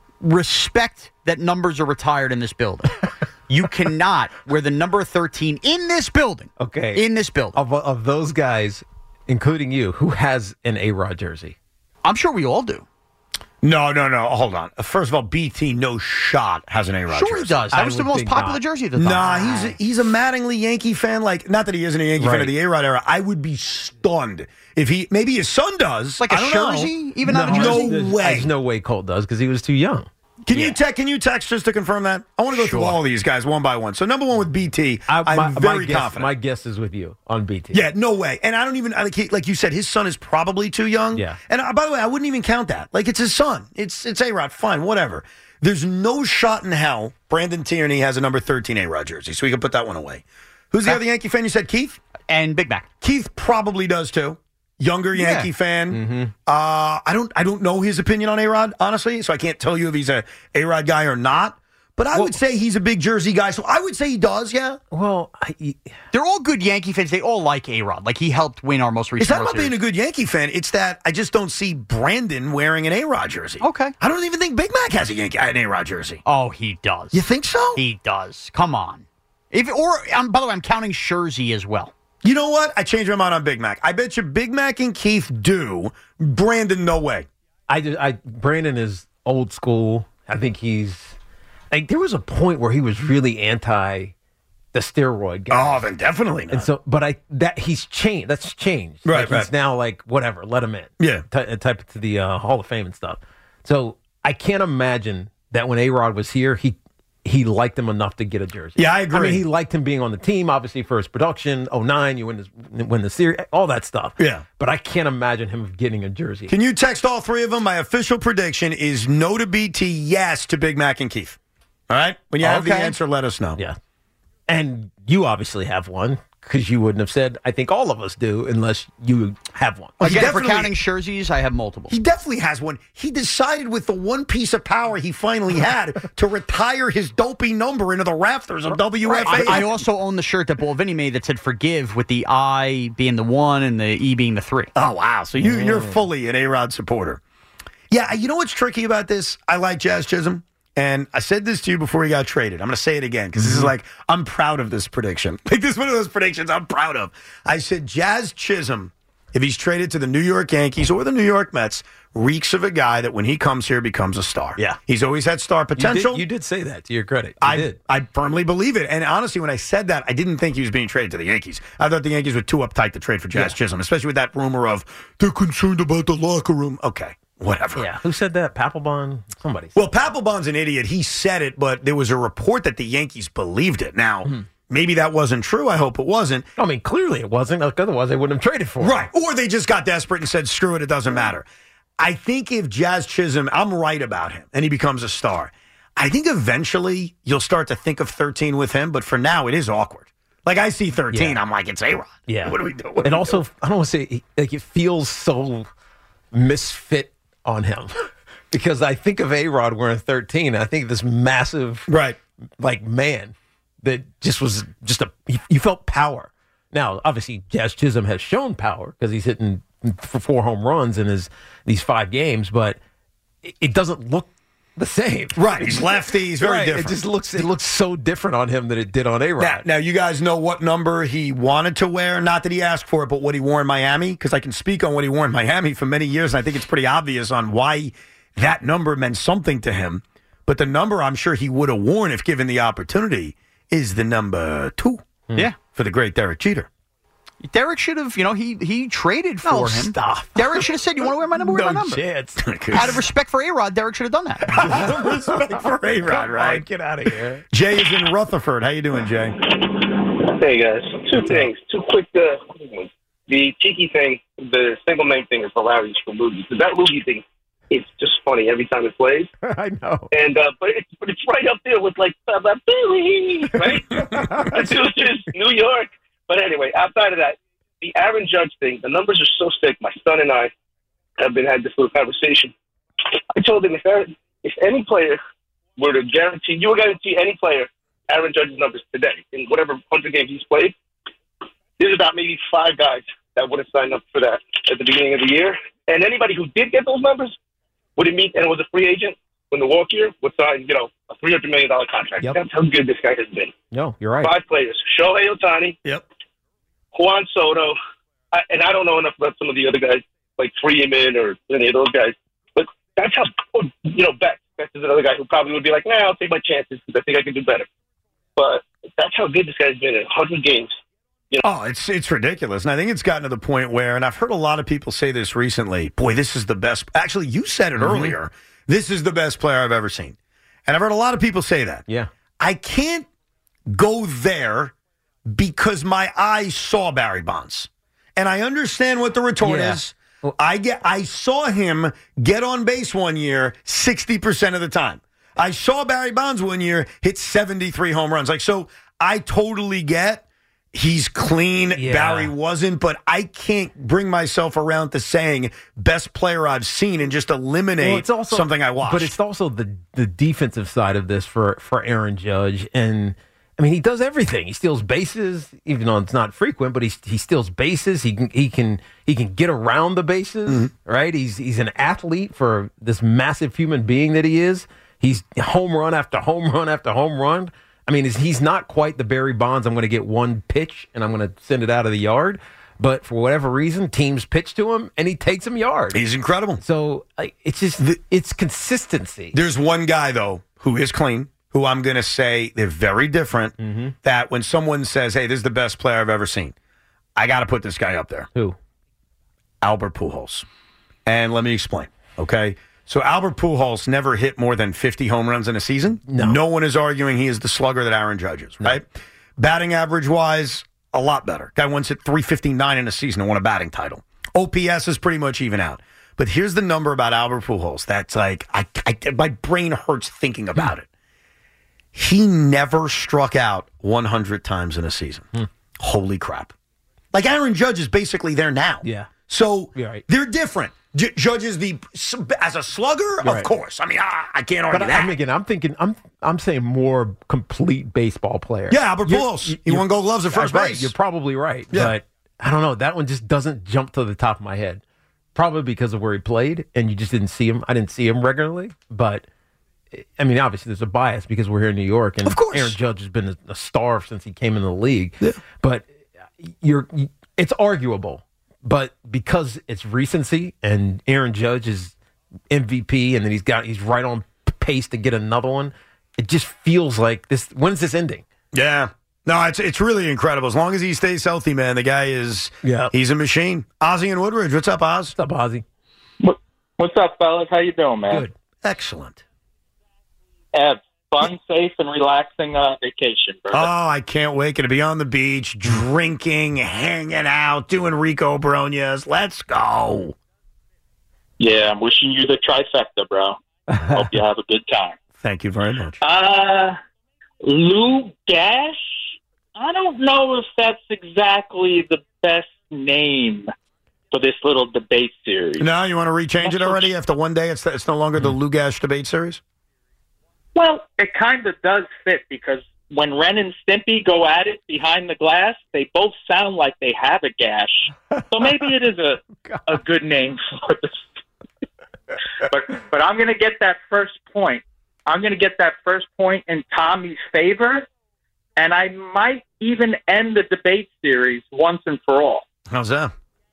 Respect that numbers are retired in this building. You cannot wear the number thirteen in this building. Okay. In this building. Of, of those guys, including you, who has an A-Rod jersey? I'm sure we all do. No, no, no. Hold on. First of all, B T, no shot, has an A-Rod Sure jersey. he does. That I was the most popular not. jersey at the time. Nah, he's a, he's a Mattingly Yankee fan. Like, not that he isn't a Yankee right. fan of the A-Rod era. I would be stunned if he, maybe his son does. Like a jersey? Even not a jersey? No way. There's no way Colt does because he was too young. Can yeah. you text? Can you text just to confirm that? I want to go sure. through all of these guys one by one. So number one with B T, I, I'm my, very my guess, confident. My guess is with you on B T. Yeah, no way. And I don't even like he, like you said, his son is probably too young. Yeah. And uh, by the way, I wouldn't even count that. Like it's his son. It's it's A-Rod. Fine, whatever. There's no shot in hell Brandon Tierney has a number thirteen A-Rod jersey, so we can put that one away. Who's the uh, other Yankee fan? You said Keith and Big Mac. Keith probably does too. Younger Yankee yeah. fan. Mm-hmm. Uh, I don't. I don't know his opinion on A-Rod, honestly. So I can't tell you if he's a A-Rod guy or not. But I well, would say he's a big Jersey guy. So I would say he does. Yeah. Well, I, they're all good Yankee fans. They all like A-Rod. Like he helped win our most recent. It's not World about Series. being a good Yankee fan. It's that I just don't see Brandon wearing an A-Rod jersey. Okay. I don't even think Big Mac has a Yankee an A-Rod jersey. Oh, he does. You think so? He does. Come on. If or um, by the way, I'm counting Scherzy as well. You know what? I changed my mind on Big Mac. I bet you Big Mac and Keith do. Brandon, no way. I, just, I Brandon is old school. I think he's like there was a point where he was really anti the steroid guy. Oh, then definitely not. And so, but I that he's changed. That's changed. Right, like right. He's now like whatever. Let him in. Yeah. T- type it to the uh, Hall of Fame and stuff. So I can't imagine that when A-Rod was here, he. He liked him enough to get a jersey. Yeah, I agree. I mean, he liked him being on the team, obviously, for his production. oh nine, you win the, win the series, all that stuff. Yeah. But I can't imagine him getting a jersey. Can you text all three of them? My official prediction is no to B T, yes to Big Mac and Keith. All right? When you have okay. the answer, let us know. Yeah. And you obviously have one, because you wouldn't have said, I think all of us do, unless you have one. Well, Again, if we're counting jerseys, I have multiple. He definitely has one. He decided with the one piece of power he finally had to retire his dopey number into the rafters of W F A. Right. I, I also own the shirt that Ball Vinny made that said forgive with the I being the one and the E being the three. Oh, wow. So you, you're fully an A-Rod supporter. Yeah, you know what's tricky about this? I like Jazz Chisholm. And I said this to you before he got traded. I'm going to say it again because this is like, I'm proud of this prediction. Like, this is one of those predictions I'm proud of. I said Jazz Chisholm, if he's traded to the New York Yankees or the New York Mets, reeks of a guy that when he comes here becomes a star. Yeah. He's always had star potential. You did, you did say that, to your credit. You I did. I firmly believe it. And honestly, when I said that, I didn't think he was being traded to the Yankees. I thought the Yankees were too uptight to trade for Jazz yeah. Chisholm, especially with that rumor of they're concerned about the locker room. Okay. Whatever. Yeah. Who said that? Papelbon? Somebody. Well, Papelbon's an idiot. He said it, but there was a report that the Yankees believed it. Now, mm-hmm. maybe that wasn't true. I hope it wasn't. I mean, clearly it wasn't. Otherwise, they wouldn't have traded for it. Right. Or they just got desperate and said, screw it, it doesn't matter. I think if Jazz Chisholm, I'm right about him, and he becomes a star, I think eventually you'll start to think of thirteen with him, but for now, it is awkward. Like, I see thirteen, yeah. I'm like, it's A-Rod. Yeah. What do we do? What and do also, do? I don't want to say, like, it feels so misfit on him because I think of A-Rod wearing thirteen. And I think of this massive, right, like man that just was just a. You felt power. Now, obviously, Jazz Chisholm has shown power because he's hitting for four home runs in his these five games, but it, it doesn't look the same. Right, he's lefty. He's very right. different. It just looks it looks so different on him than it did on A-Rod. Now, now, you guys know what number he wanted to wear. Not that he asked for it, but what he wore in Miami, because I can speak on what he wore in Miami for many years, and I think it's pretty obvious on why that number meant something to him. But the number I'm sure he would have worn if given the opportunity is the number two. Yeah. For the great Derek Jeter. Derek should have, you know, he he traded for no, him. Stop. Derek should have said, you want to wear my number? Wear no my number. Chance. Out of respect for A-Rod, Derek should have done that. Out of respect for A-Rod, right? Get out of here. Jay is in Rutherford. How you doing, Jay? Hey, guys. Two things. Two quick. Uh, the Tiki thing, the single name thing is hilarious for Loogie. So that Loogie thing, it's just funny every time it plays. I know. And uh, but it's but it's right up there with like blah, blah, Billy, right? It's just New York. But anyway, outside of that, the Aaron Judge thing, the numbers are so sick. My son and I have been had this little conversation. I told him if Aaron, if any player were to guarantee, you were guarantee any player Aaron Judge's numbers today in whatever hundred games he's played, there's about maybe five guys that would have signed up for that at the beginning of the year. And anybody who did get those numbers would have meet and was a free agent when the walk year would sign, you know, a three hundred million dollars contract. Yep. That's how good this guy has been. No, you're right. Five players: Shohei Ohtani, yep, Juan Soto, I, and I don't know enough about some of the other guys like Freeman or any of those guys. But that's how, you know, Betts. Betts is another guy who probably would be like, nah, I'll take my chances because I think I can do better. But that's how good this guy's been in one hundred games. You know? Oh, it's it's ridiculous. And I think it's gotten to the point where, and I've heard a lot of people say this recently, boy, this is the best. Actually, you said it Mm-hmm. earlier. This is the best player I've ever seen. And I've heard a lot of people say that. Yeah. I can't go there because my eyes saw Barry Bonds. And I understand what the retort Yeah. is. I get I saw him get on base one year sixty percent of the time. I saw Barry Bonds one year hit seventy-three home runs. Like, so I totally get he's clean. Yeah. Barry wasn't, but I can't bring myself around to saying best player I've seen and just eliminate Well, it's also, something I watched. But it's also the the defensive side of this for, for Aaron Judge. And, I mean, he does everything. He steals bases, even though it's not frequent, but he he steals bases. He can he can he can get around the bases, Mm-hmm. right? He's he's an athlete for this massive human being that he is. He's home run after home run after home run. I mean, he's not quite the Barry Bonds. I'm going to get one pitch and I'm going to send it out of the yard. But for whatever reason, teams pitch to him and he takes them yards. He's incredible. So like, it's just it's consistency. There's one guy, though, who is clean, who I'm going to say they're very different, Mm-hmm. that when someone says, hey, this is the best player I've ever seen, I got to put this guy up there. Who? Albert Pujols. And let me explain, okay? So Albert Pujols never hit more than fifty home runs in a season. No. No one is arguing he is the slugger that Aaron Judge is, right? Batting average-wise, a lot better. Guy once hit three fifty-nine in a season and won a batting title. O P S is pretty much even out. But here's the number about Albert Pujols that's like, I, I, my brain hurts thinking about it. He never struck out one hundred times in a season. Hmm. Holy crap. Like Aaron Judge is basically there now. Yeah. So You're right. they're different. J- Judge is the, as a slugger, You're of right. course. I mean, I, I can't argue But that. I'm thinking, I'm thinking, I'm I'm saying more complete baseball player. Yeah, Albert You're- Pujols. He you're- won Gold Gloves at first right, base. You're probably right. Yeah. But I don't know. That one just doesn't jump to the top of my head. Probably because of where he played, and you just didn't see him. I didn't see him regularly, but I mean, obviously there's a bias because we're here in New York, and Of course. Aaron Judge has been a, a star since he came in the league. Yeah. But you're, it's arguable. But because it's recency, and Aaron Judge is M V P, and then he's got he's right on pace to get another one, it just feels like this. When's this ending? Yeah. No, it's it's really incredible. As long as he stays healthy, man, the guy is yeah. he's a machine. Ozzy and Woodridge, what's up, Oz? What's up, Ozzy? What's up, fellas? How you doing, man? Good. Excellent. Have fun, safe, and relaxing uh, vacation, bro. Oh, I can't wait. Gonna be on the beach, drinking, hanging out, doing Rico Bronias. Let's go. Yeah, I'm wishing you the trifecta, bro. Hope you have a good time. Thank you very much. Uh, Lou Gash? I don't know if that's exactly the best name for this little debate series. No, you want to rechange it already? After one day, it's it's no longer the Lugash debate series? Well, it kind of does fit because when Ren and Stimpy go at it behind the glass, they both sound like they have a gash. So maybe it is a a good name for this. but but I'm going to get that first point. I'm going to get that first point in Tommy's favor, and I might even end the debate series once and for all. How's that?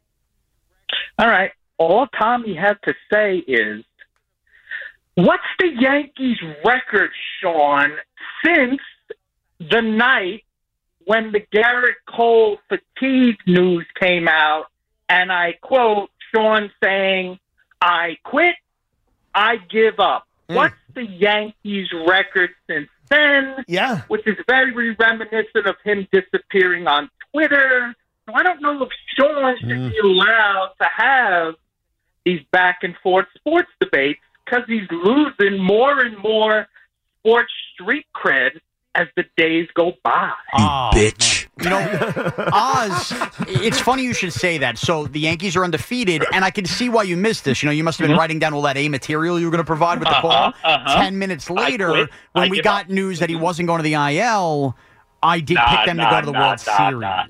All right. All Tommy had to say is, what's the Yankees' record, Sean, since the night when the Garrett Cole fatigue news came out, and I quote Sean saying, I quit, I give up. Mm. What's the Yankees' record since then? Yeah. Which is very reminiscent of him disappearing on quitter. So I don't know if Sean should Mm. be allowed to have these back and forth sports debates because he's losing more and more sports street cred as the days go by. You bitch. You know, Oz, it's funny you should say that. So the Yankees are undefeated, and I can see why you missed this. You know, you must have been Mhm. writing down all that A material you were going to provide with the call. Uh-huh, uh-huh. Ten minutes I later, quit. when I we give got up. news that he wasn't going to the I L, I did Nah, pick them nah, to go to the nah, World nah, Series. nah.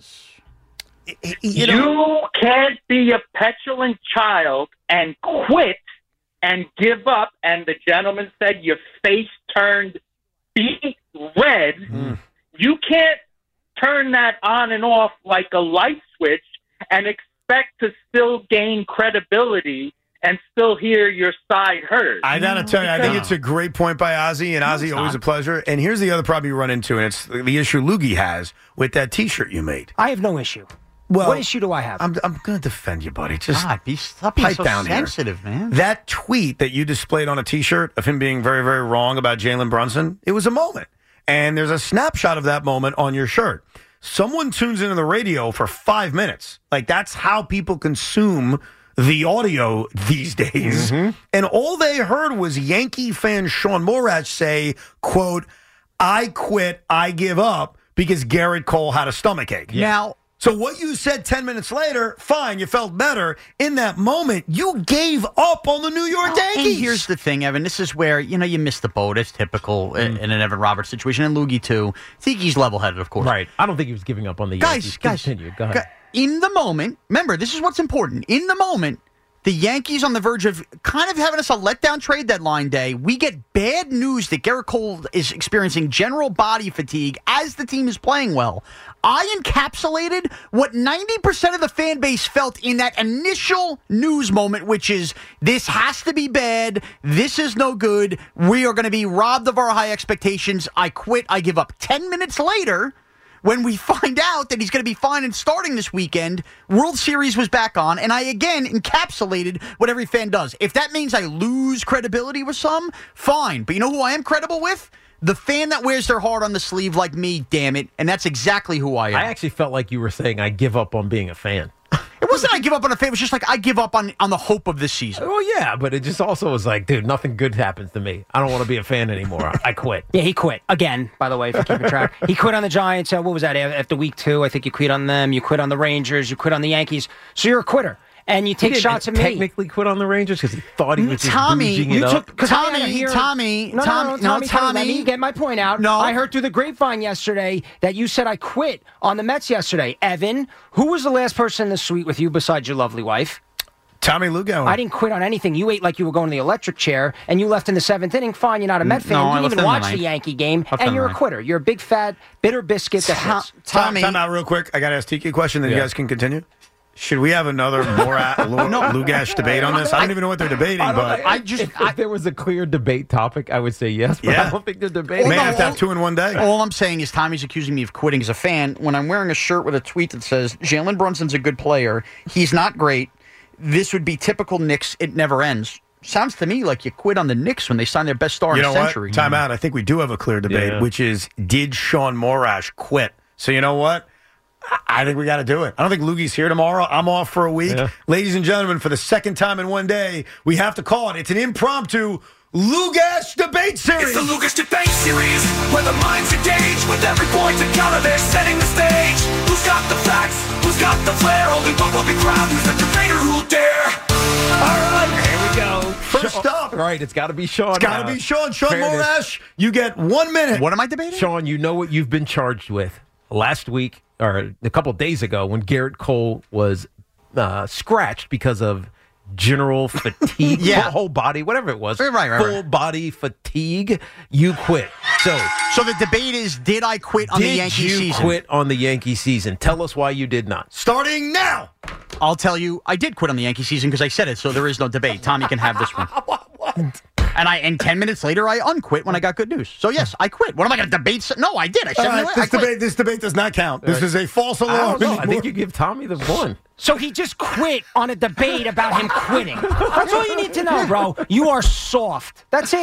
You, You can't be a petulant child and quit and give up. And the gentleman said your face turned beet red. Mm. You can't turn that on and off like a light switch and expect to still gain credibility and still hear your side heard. I gotta tell you, I think No. it's a great point by Ozzy, and Ozzy, always a pleasure. And here's the other problem you run into, and it's the issue Loogie has with that T-shirt you made. I have no issue. Well, what issue do I have? I'm I'm going to defend you, buddy. Just God, be, stop being pipe so down sensitive, here. man. That tweet that you displayed on a T-shirt of him being very, very wrong about Jalen Brunson, it was a moment. And there's a snapshot of that moment on your shirt. Someone tunes into the radio for five minutes. Like, that's how people consume the audio these days. Mm-hmm. And all they heard was Yankee fan Sean Morash say, quote, I quit, I give up, because Garrett Cole had a stomachache. Now, so what you said ten minutes later, fine, you felt better. In that moment, you gave up on the New York Yankees. And here's the thing, Evan. This is where, you know, you missed the boat. It's typical in, in an Evan Roberts situation. And Loogie, too. Tiki's level-headed, of course. Right. I don't think he was giving up on the Guys, Yankees. guys, Continue. Go ahead. gu- in the moment, remember, this is what's important. In the moment, the Yankees on the verge of kind of having us a letdown trade deadline day. We get bad news that Garrett Cole is experiencing general body fatigue as the team is playing well. I encapsulated what ninety percent of the fan base felt in that initial news moment, which is this has to be bad. This is no good. We are going to be robbed of our high expectations. I quit. I give up. Ten minutes later, when we find out that he's going to be fine and starting this weekend, World Series was back on, and I again encapsulated what every fan does. If that means I lose credibility with some, fine. But you know who I am credible with? The fan that wears their heart on the sleeve like me, damn it. And that's exactly who I am. I actually felt like you were saying I give up on being a fan. It wasn't I give up on a fan. It was just like I give up on, on the hope of this season. Well, yeah, but it just also was like, dude, nothing good happens to me. I don't want to be a fan anymore. I quit. Yeah, he quit. Again, by the way, if you keep track. He quit on the Giants. Uh, what was that? After week two, I think you quit on them. You quit on the Rangers. You quit on the Yankees. So you're a quitter. And you take He shots at me. Technically quit on the Rangers because he thought he was just Tommy, bouging you it took- up. Because I Tommy, had to hear- Tommy, no, Tom- no, no, no, Tommy, Tommy, let Tommy. me get my point out. No. I heard through the grapevine yesterday that you said I quit on the Mets yesterday. Evan, who was the last person in the suite with you besides your lovely wife? Tommy Lugo. I didn't quit on anything. You ate like you were going to the electric chair, and you left in the seventh inning. Fine, you're not a Met fan. No, I you left didn't in even the watch ninth. the Yankee game, Left in and the you're a ninth. quitter. You're a big, fat, bitter biscuit that Tom- hits. Time, Tommy, time out real quick. I got to ask Tiki a question, then you Yeah. guys can continue. Should we have another more Lugash debate on this? I don't even know what they're debating, I, don't- but I just- if, if there was a clear debate topic, I would say yes, but Yeah. I don't think they're debating. may no, have to have all- two in one day. All I'm saying is Tommy's accusing me of quitting as a fan when I'm wearing a shirt with a tweet that says, Jalen Brunson's a good player. He's not great. This would be typical Knicks. It never ends. Sounds to me like you quit on the Knicks when they signed their best star You in know a century. what? Time out. I think we do have a clear debate, Yeah. which is, did Sean Morash quit? So you know what? I- I think we got to do it. I don't think Loogie's here tomorrow. I'm off for a week. Yeah. Ladies and gentlemen, for the second time in one day, we have to call it. It's an impromptu Lugash debate series. It's the Lucas Debate Series, where the minds engage with every point encounter. They're setting the stage. Who's got the facts? Who's got the flair? Holding what will be crowned. Who's the debater who'll dare? All right, here we go. First up. Right, it's got to be Sean. It's got to now. be Sean. Sean Fairness. Morash, you get one minute. What am I debating? Sean, you know what you've been charged with. Last week, or a couple days ago, when Garrett Cole was uh, scratched because of general fatigue, Yeah. whole, whole body, whatever it was, Right, right, right, full right. body fatigue, you quit. So, So the debate is, did I quit on did the Yankee you season? quit on the Yankee season? Tell us why you did not. Starting now. I'll tell you, I did quit on the Yankee season because I said it, so there is no debate. Tommy can have this one. What? And I and ten minutes later, I unquit when I got good news. So yes, I quit. What am I going to debate? No, I did. I said All right, I this quit. debate, this debate does not count. This is a false I alarm. don't know. I anymore. think you give Tommy the one. So he just quit on a debate about him quitting. That's all you need to know, bro. You are soft. That's it.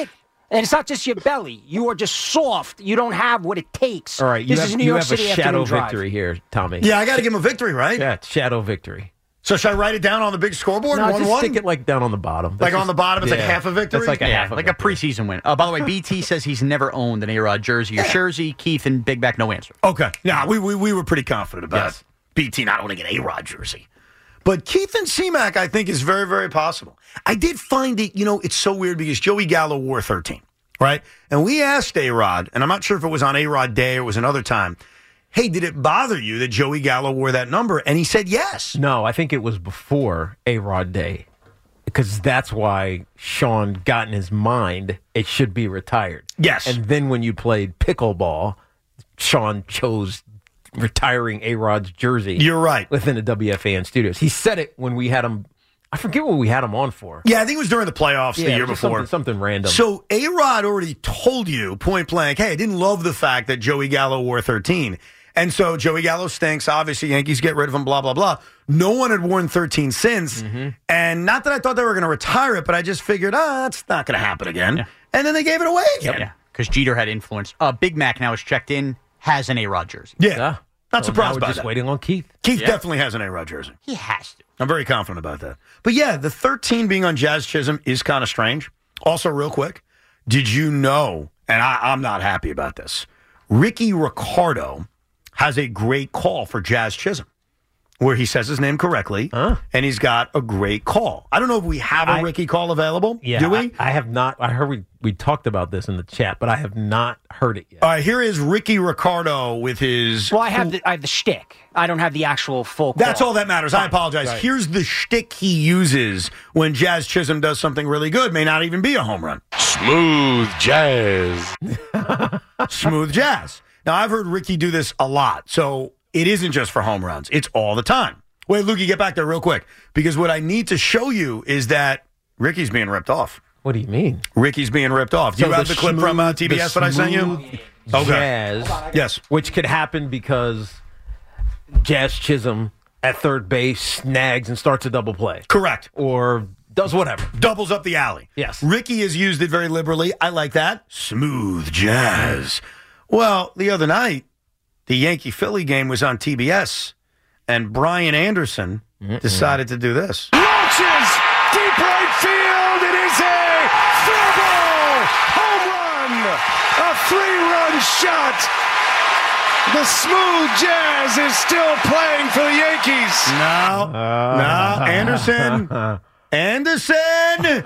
And it's not just your belly. You are just soft. You don't have what it takes. All right, you this have, is New you York have City a shadow afternoon drive. victory here, Tommy. Yeah, I got to give him a victory, right? Yeah, it's shadow victory. So should I write it down on the big scoreboard? No, one just one? stick it like down on the bottom. Like That's on just- the bottom, it's like yeah. half a victory? That's like a Yeah, half a like victory. a preseason win. Uh, by the way, B T says he's never owned an A-Rod jersey or jersey. Keith and Big Mac, no answer. Okay. Yeah, we, we, we were pretty confident about Yes. B T not owning an A-Rod jersey. But Keith and C-Mac, I think, is very, very possible. I did find it, you know, it's so weird because Joey Gallo wore thirteen, right? And we asked A-Rod, and I'm not sure if it was on A-Rod Day or it was another time, hey, did it bother you that Joey Gallo wore that number? And he said yes. No, I think it was before A-Rod Day because that's why Sean got in his mind it should be retired. Yes. And then when you played pickleball, Sean chose retiring A-Rod's jersey. You're right. Within the W F A N studios. He said it when we had him. I forget what we had him on for. Yeah, I think it was during the playoffs the Yeah, year just before. Something, something random. So A-Rod already told you point blank, hey, I didn't love the fact that Joey Gallo wore thirteen. And so Joey Gallo stinks. Obviously, Yankees get rid of him, blah, blah, blah. No one had worn thirteen since. Mm-hmm. And not that I thought they were going to retire it, but I just figured, ah, that's not going to happen again. And then they gave it away again. Yeah, because Jeter had influence. Uh, Big Mac now is checked in, has an A-Rod jersey. Yeah. Yeah. Not So surprised now we're by just that. waiting on Keith. Keith Yeah. definitely has an A-Rod jersey. He has to. I'm very confident about that. But yeah, the thirteen being on Jazz Chisholm is kind of strange. Also, real quick, did you know, and I, I'm not happy about this, Ricky Ricardo has a great call for Jazz Chisholm where he says his name correctly, and he's got a great call. I don't know if we have a I- Ricky call available. Yeah, Do we? I, I have not. I heard we, we talked about this in the chat, but I have not heard it yet. All right, here is Ricky Ricardo with his... Well, I have the, I have the shtick. I don't have the actual full call. That's all that matters. I apologize. Right. Here's the shtick he uses when Jazz Chisholm does something really good. May not even be a home run. Smooth jazz. Smooth jazz. Now, I've heard Ricky do this a lot, so it isn't just for home runs. It's all the time. Wait, Lukey, get back there real quick, because what I need to show you is that Ricky's being ripped off. What do you mean? Ricky's being ripped off. Do So you have the, clip smooth- from uh, T B S the that I sent you? smooth Okay. Jazz. Yes. Which could happen because Jazz Chisholm at third base snags and starts a double play. Correct. Or does whatever. Doubles up the alley. Yes. Ricky has used it very liberally. I like that. Smooth jazz. Well, the other night, the Yankee-Philly game was on T B S, and Brian Anderson decided to do this. Launches deep right field. It is a fair ball home run, a three-run shot. The smooth jazz is still playing for the Yankees. No, no, Anderson, Anderson,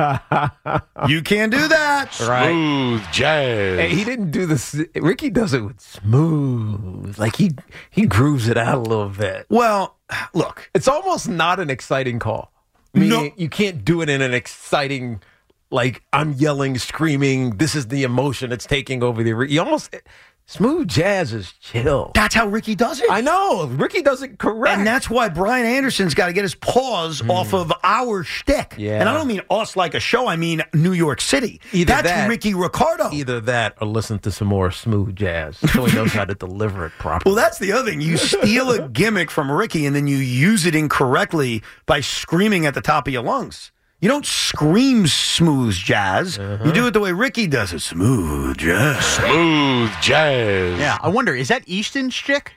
you can't do that. Right. Smooth jazz. Hey, he didn't do this. Ricky does it with smooth. Like he he grooves it out a little bit. Well, look, it's almost not an exciting call. Meaning No. you can't do it in an exciting, like I'm yelling, screaming. This is the emotion that's taking over the. You almost smooth jazz is chill. That's how Ricky does it. I know Ricky does it correct, And that's why Brian Anderson's got to get his paws off of our shtick. Yeah. And I don't mean us like a show. I mean New York City. Either that's that- Ricky Ricardo. Either that or listen to some more smooth jazz so he knows how to deliver it properly. Well, that's the other thing. You steal a gimmick from Ricky and then you use it incorrectly by screaming at the top of your lungs. You don't scream smooth jazz. You do it the way Ricky does it. Smooth jazz. Smooth jazz. Yeah, I wonder, is that Easton's chick?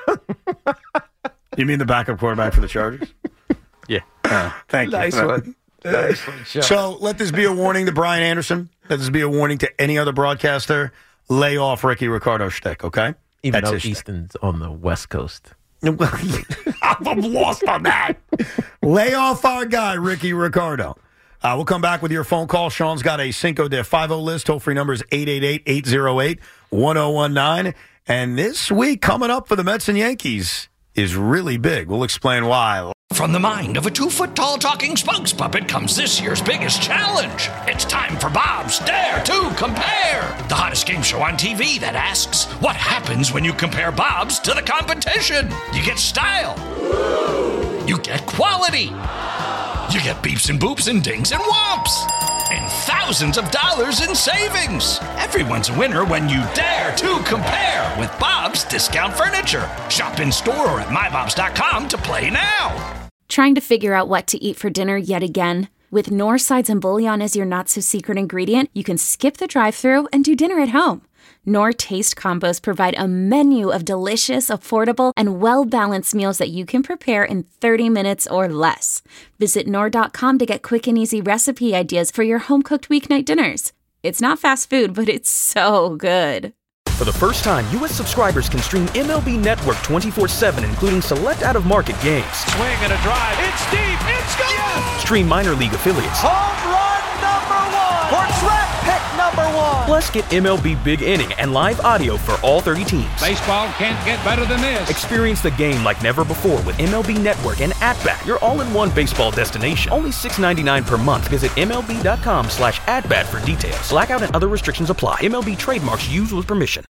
You mean the backup quarterback for the Chargers? Yeah. Uh, thank you. Nice one. Nice one, Sean. So let this be a warning to Brian Anderson. Let this be a warning to any other broadcaster. Lay off Ricky Ricardo's shtick, okay? Even That's though his shtick. Easton's on the West Coast. I'm lost on that. Lay off our guy, Ricky Ricardo. Uh, we'll come back with your phone call. Sean's got a Cinco de five oh list. Toll-free number is eight eight eight, eight oh eight, one oh one nine. And this week, coming up for the Mets and Yankees is really big. We'll explain why. From the mind of a two-foot-tall talking spokes puppet comes this year's biggest challenge. It's time for Bob's Dare to Compare, the hottest game show on T V that asks, what happens when you compare Bob's to the competition? You get style. You get quality. You get beeps and boops and dings and whomps. And thousands of dollars in savings. Everyone's a winner when you dare to compare with Bob's Discount Furniture. Shop in store or at my bobs dot com to play now. Trying to figure out what to eat for dinner yet again? With Knorr sides and bouillon as your not-so-secret ingredient, you can skip the drive-thru and do dinner at home. Knorr Taste Combos provide a menu of delicious, affordable, and well-balanced meals that you can prepare in thirty minutes or less. Visit Knorr dot com to get quick and easy recipe ideas for your home-cooked weeknight dinners. It's not fast food, but it's so good. For the first time, U S subscribers can stream M L B Network twenty-four seven, including select out-of-market games. Swing and a drive. It's deep. It's gone. Yes! Stream minor league affiliates. Home run number one. For draft pick number one. Plus, get M L B Big Inning and live audio for all thirty teams. Baseball can't get better than this. Experience the game like never before with M L B Network and At-Bat, your all-in-one baseball destination. Only six dollars and ninety-nine cents per month. Visit M L B dot com slash at bat for details. Blackout and other restrictions apply. M L B trademarks used with permission.